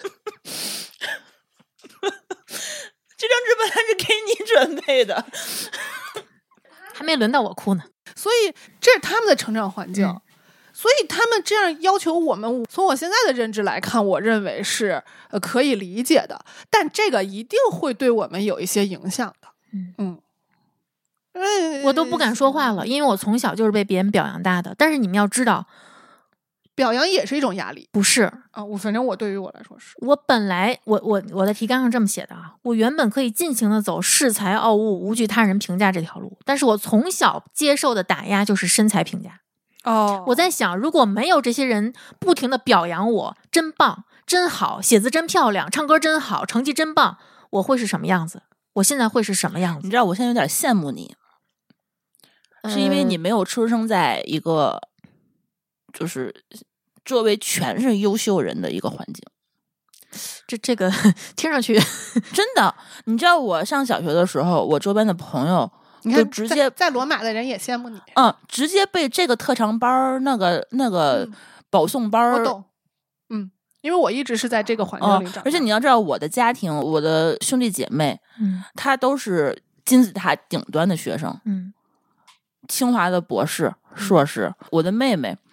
这张纸本来是给你准备的， 还没轮到我哭呢。 所以这是他们的成长环境。嗯，所以他们这样要求我们，从我现在的认知来看，我认为是呃可以理解的，但这个一定会对我们有一些影响的。 嗯嗯，我都不敢说话了，因为我从小就是被别人表扬大的。但是你们要知道， 表扬也是一种压力。 不是啊，我反正我对于我来说是， 我本来我我我在提纲上这么写的啊，我原本可以尽情的走恃才傲物、无惧他人评价这条路，但是我从小接受的打压就是身材评价。 哦， 我在想，如果没有这些人不停的表扬我，真棒，真好，写字真漂亮，唱歌真好，成绩真棒，我会是什么样子？我现在会是什么样子？ 你知道，我现在有点羡慕你，是因为你没有出生在一个就是周围全是优秀人的一个环境。 这这个听上去真的，你知道，我上小学的时候，我周边的朋友。 你看， 就直接在, 在罗马的人也羡慕你， 嗯，直接被这个特长班那个那个保送班、 嗯，我懂，嗯，因为我一直是在这个环境里长大、 嗯，而且你要知道，我的家庭，我的兄弟姐妹， 嗯， 他都是金字塔顶端的学生， 嗯， 清华的博士、硕士，嗯、我的妹妹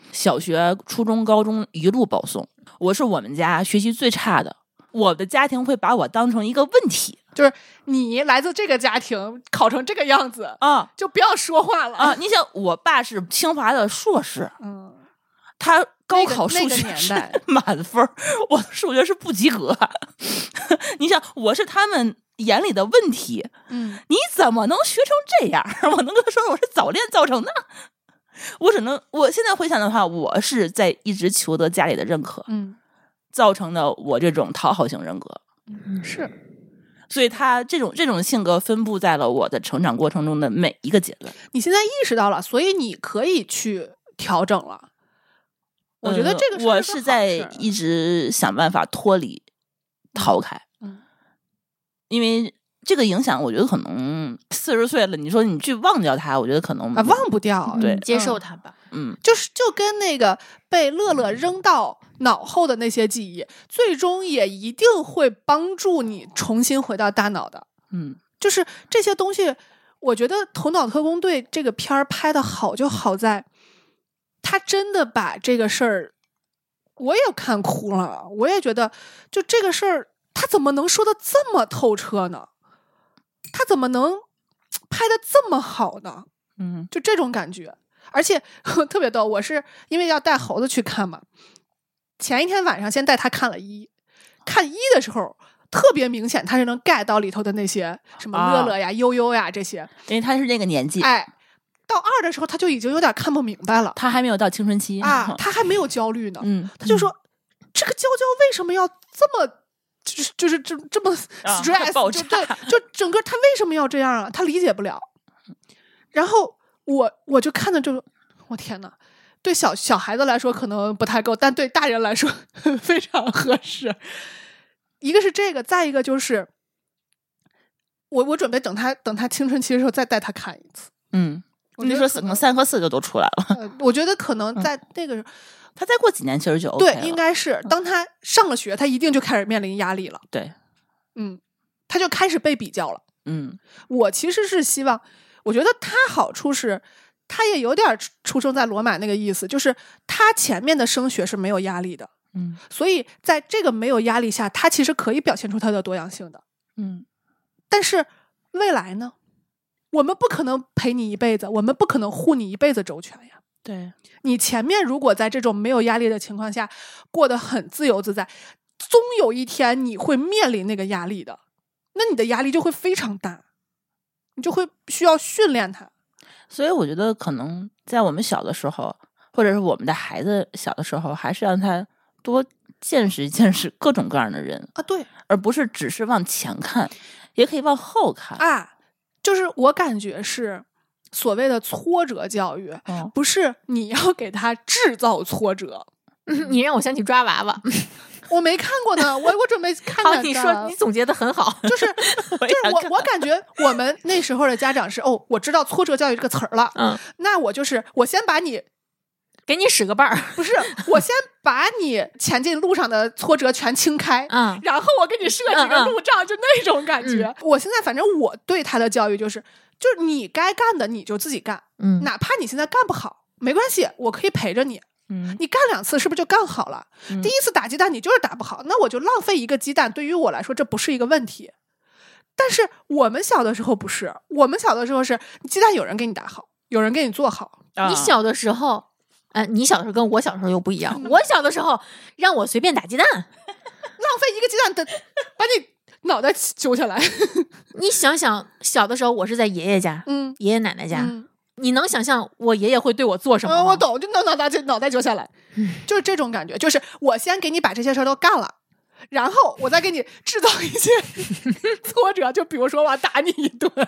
小学、初中、高中一路保送，我是我们家学习最差的。我的家庭会把我当成一个问题， 就是你来自这个家庭，考成这个样子啊， 就不要说话了啊！你想，我爸是清华的硕士， 嗯， 他高考数那个学是年代满分，我数学是不及格。你想，我是他们眼里的问题， 嗯， 你怎么能学成这样？我能够说我是早恋造成的？我只能，我现在回想的话，我是在一直求得家里的认可， 嗯， 造成的我这种讨好型人格， 嗯，是， 所以他这种这种性格分布在了我的成长过程中的每一个阶段。 你现在意识到了，所以你可以去调整了。我觉得这个、 呃、我是在一直想办法脱离、逃开， 嗯， 因为这个影响，我觉得可能四十岁了，你说你去忘掉它，我觉得可能啊忘不掉， 对， 嗯、接受它吧。 嗯， 就是就跟那个被乐乐扔到脑后的那些记忆，最终也一定会帮助你重新回到大脑的。 嗯， 就是这些东西，我觉得《头脑特工队》这个片儿拍的好，就好在他真的把这个事儿，我也看哭了，我也觉得，就这个事儿，他怎么能说的这么透彻呢？他怎么能拍的这么好呢？ 嗯， 就这种感觉。而且特别逗，我是因为要带猴子去看嘛，前一天晚上先带他看了一，看一的时候特别明显，他是能 get 到里头的那些什么乐乐呀、啊、悠悠呀这些， 因为他是那个年纪。 哎，到二的时候他就已经有点看不明白了， 他还没有到青春期啊，他还没有焦虑呢。 嗯， 他就说、嗯、这个娇娇为什么要这么就是就是这这么 stress，、 啊、 就对，就整个他为什么要这样啊？他理解不了。然后。我我就看的就，我天哪！对小小孩子来说可能不太够，但对大人来说非常合适。一个是这个，再一个就是我我准备等他等他青春期的时候再带他看一次。 嗯，你说可能三和四就都出来了。 呃、我觉得可能在那个、嗯、 他再过几年其实就 OK 对， 了应该是当他上了学，他一定就开始面临压力了。 对， 嗯，他就开始被比较了。 嗯， 我其实是希望。我觉得他好处是，他也有点出生在罗马那个意思，就是他前面的升学是没有压力的， 嗯， 所以在这个没有压力下，他其实可以表现出他的多样性的， 嗯。 但是未来呢，我们不可能陪你一辈子，我们不可能护你一辈子周全呀。 对， 你前面如果在这种没有压力的情况下过得很自由自在，终有一天你会面临那个压力的，那你的压力就会非常大。你就会需要训练他， 所以我觉得可能在我们小的时候，或者是我们的孩子小的时候，还是让他多见识见识各种各样的人啊，对， 而不是只是往前看，也可以往后看啊。就是我感觉是所谓的挫折教育， 哦、 不是你要给他制造挫折。 嗯、你让我想起抓娃娃。 我没看过呢，我我准备看看。 好，你说你总结的很好， 就是就是我我感觉我们那时候的家长是哦，我知道挫折教育这个词儿了， 嗯， 那我就是我先把你给你使个绊儿， 不是，我先把你前进路上的挫折全清开， 嗯， 然后我给你设几个路障，嗯嗯就那种感觉。嗯、我现在反正我对他的教育就是，就是你该干的你就自己干， 嗯， 哪怕你现在干不好没关系，我可以陪着你。 嗯， 你干两次是不是就干好了？ 嗯、 第一次打鸡蛋你就是打不好，那我就浪费一个鸡蛋，对于我来说这不是一个问题。但是我们小的时候不是，我们小的时候是鸡蛋有人给你打好，有人给你做好。 啊、 你小的时候，呃，你小的时候跟我小时候又不一样。我小的时候让我随便打鸡蛋，浪费一个鸡蛋的，把你脑袋揪下来。 你想想，小的时候我是在爷爷家， 嗯， 爷爷奶奶家。 嗯， 你能想象我爷爷会对我做什么吗？ 嗯、我懂，就脑脑袋就脑袋揪下来， 嗯， 就是这种感觉。就是我先给你把这些事儿都干了，然后我再给你制造一些挫折，就比如说我要打你一顿。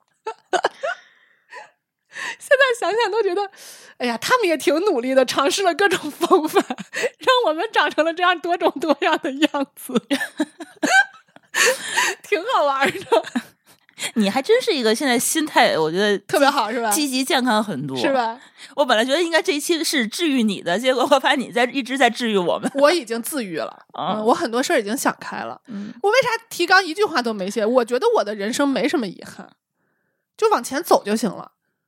现在想想都觉得，哎呀，他们也挺努力的，尝试了各种方法，让我们长成了这样多种多样的样子，挺好玩的。 你还真是一个现在心态，我觉得特别好，是吧？ 积极健康很多， 是吧？ 我本来觉得应该这一期是治愈你的，结果我发现你在一直在治愈我们。 我已经自愈了， 啊、 嗯，我很多事儿已经想开了。 嗯， 我为啥提纲一句话都没写？我觉得我的人生没什么遗憾，就往前走就行了。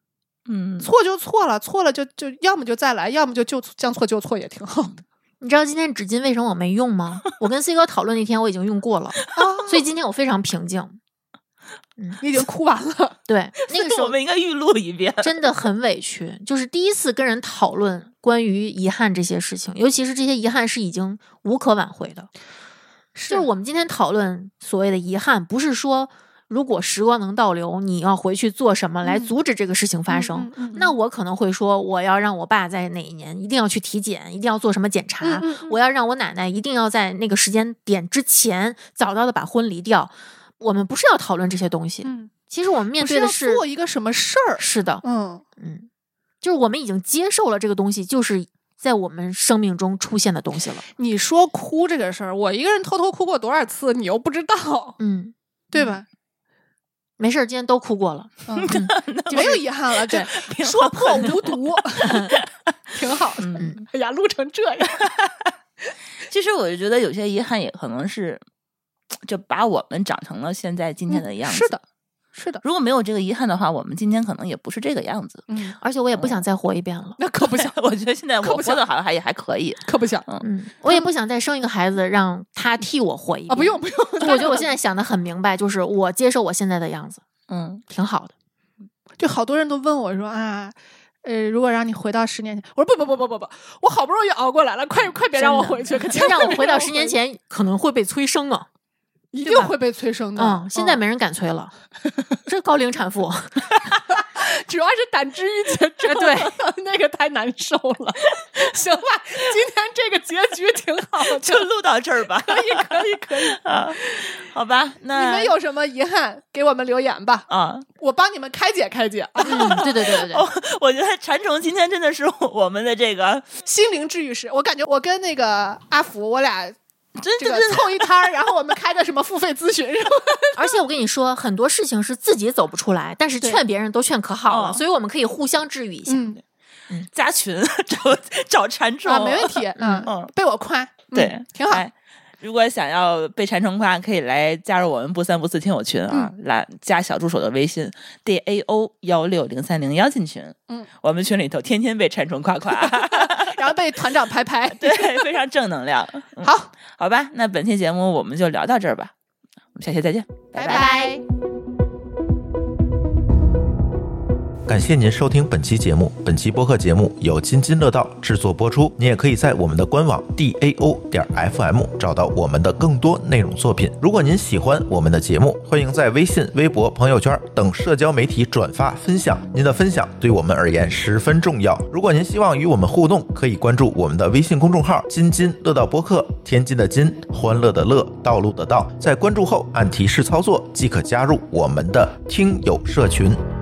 嗯， 错就错了，错了就就要么就再来，要么就就将错就错，也挺好的。 你知道今天纸巾为什么我没用吗？我跟 C 哥讨论那天我已经用过了，所以今天我非常平静。 嗯，你已经哭完了。 对，那个时候我们应该预录一遍， 真的很委屈，就是第一次跟人讨论关于遗憾这些事情，尤其是这些遗憾是已经无可挽回的。 是就是我们今天讨论所谓的遗憾，不是说如果时光能倒流，你要回去做什么来阻止这个事情发生。 嗯嗯嗯嗯、 那我可能会说，我要让我爸在哪一年一定要去体检，一定要做什么检查。 嗯嗯嗯、 我要让我奶奶一定要在那个时间点之前早早的把婚离掉。我们不是要讨论这些东西。 嗯， 其实我们面对的是要做一个什么事儿。 是的， 嗯嗯，就是我们已经接受了这个东西，就是在我们生命中出现的东西了。 你说哭这个事儿，我一个人偷偷哭过多少次，你又不知道， 嗯， 对吧？ 没事，今天都哭过了， 嗯，没有遗憾了，对，说破无毒，挺好的。 嗯， 哎呀，录成这样。 其实我就觉得有些遗憾也可能是，就把我们长成了现在今天的样子。 嗯、是的。是的， 如果没有这个遗憾的话，我们今天可能也不是这个样子。 嗯， 而且我也不想再活一遍了。 那可不想， 我觉得现在我活得好像还也还可以， 可不想。 嗯，我也不想再生一个孩子，让他替我活一遍。 啊，不用不用。 我觉得我现在想的很明白，就是我接受我现在的样子， 嗯， 挺好的。 就好多人都问我说啊，呃，如果让你回到十年前，我说不不不不不不，我好不容易熬过来了，快快别让我回去，可千万让我回到十年前，可能会被催生啊。 一定会被催生的。 嗯，现在没人敢催了，这高龄产妇， 主要是胆汁淤血症， 对， 那个太难受了。行吧，今天这个结局挺好的， 就录到这儿吧。 可以，可以，可以啊。好吧，那你们有什么遗憾，给我们留言吧。 啊， 我帮你们开解开解。 嗯，对对对对对。 哦，我觉得馋虫今天真的是我们的这个心灵治愈师。我感觉我跟那个阿福，我俩。 真这个凑一摊儿，然后我们开个什么付费咨询， 而且我跟你说，很多事情是自己走不出来，但是劝别人都劝可好了，所以我们可以互相治愈一下。 嗯， 嗯加群找找馋虫啊，没问题。嗯嗯，被我夸， 对， 嗯、挺好。 哎如果想要被馋虫夸，可以来加入我们不三不四听友群啊， 嗯、 来加小助手的微信 d a o 幺六零三零幺进群。 嗯， 我们群里头天天被馋虫夸夸， 然后被团长拍拍， 对，非常正能量。嗯、 好， 好吧，那本期节目我们就聊到这儿吧，我们下期再见， 拜拜。 感谢您收听本期节目，本期播客节目由津津乐道制作播出。你也可以在我们的官网 d a o 点 f m 找到我们的更多内容作品。如果您喜欢我们的节目，欢迎在微信、微博、朋友圈等社交媒体转发分享，您的分享对我们而言十分重要。如果您希望与我们互动，可以关注我们的微信公众号津津乐道播客，天津的津，欢乐的乐，道路的道。在关注后按提示操作即可加入我们的听友社群。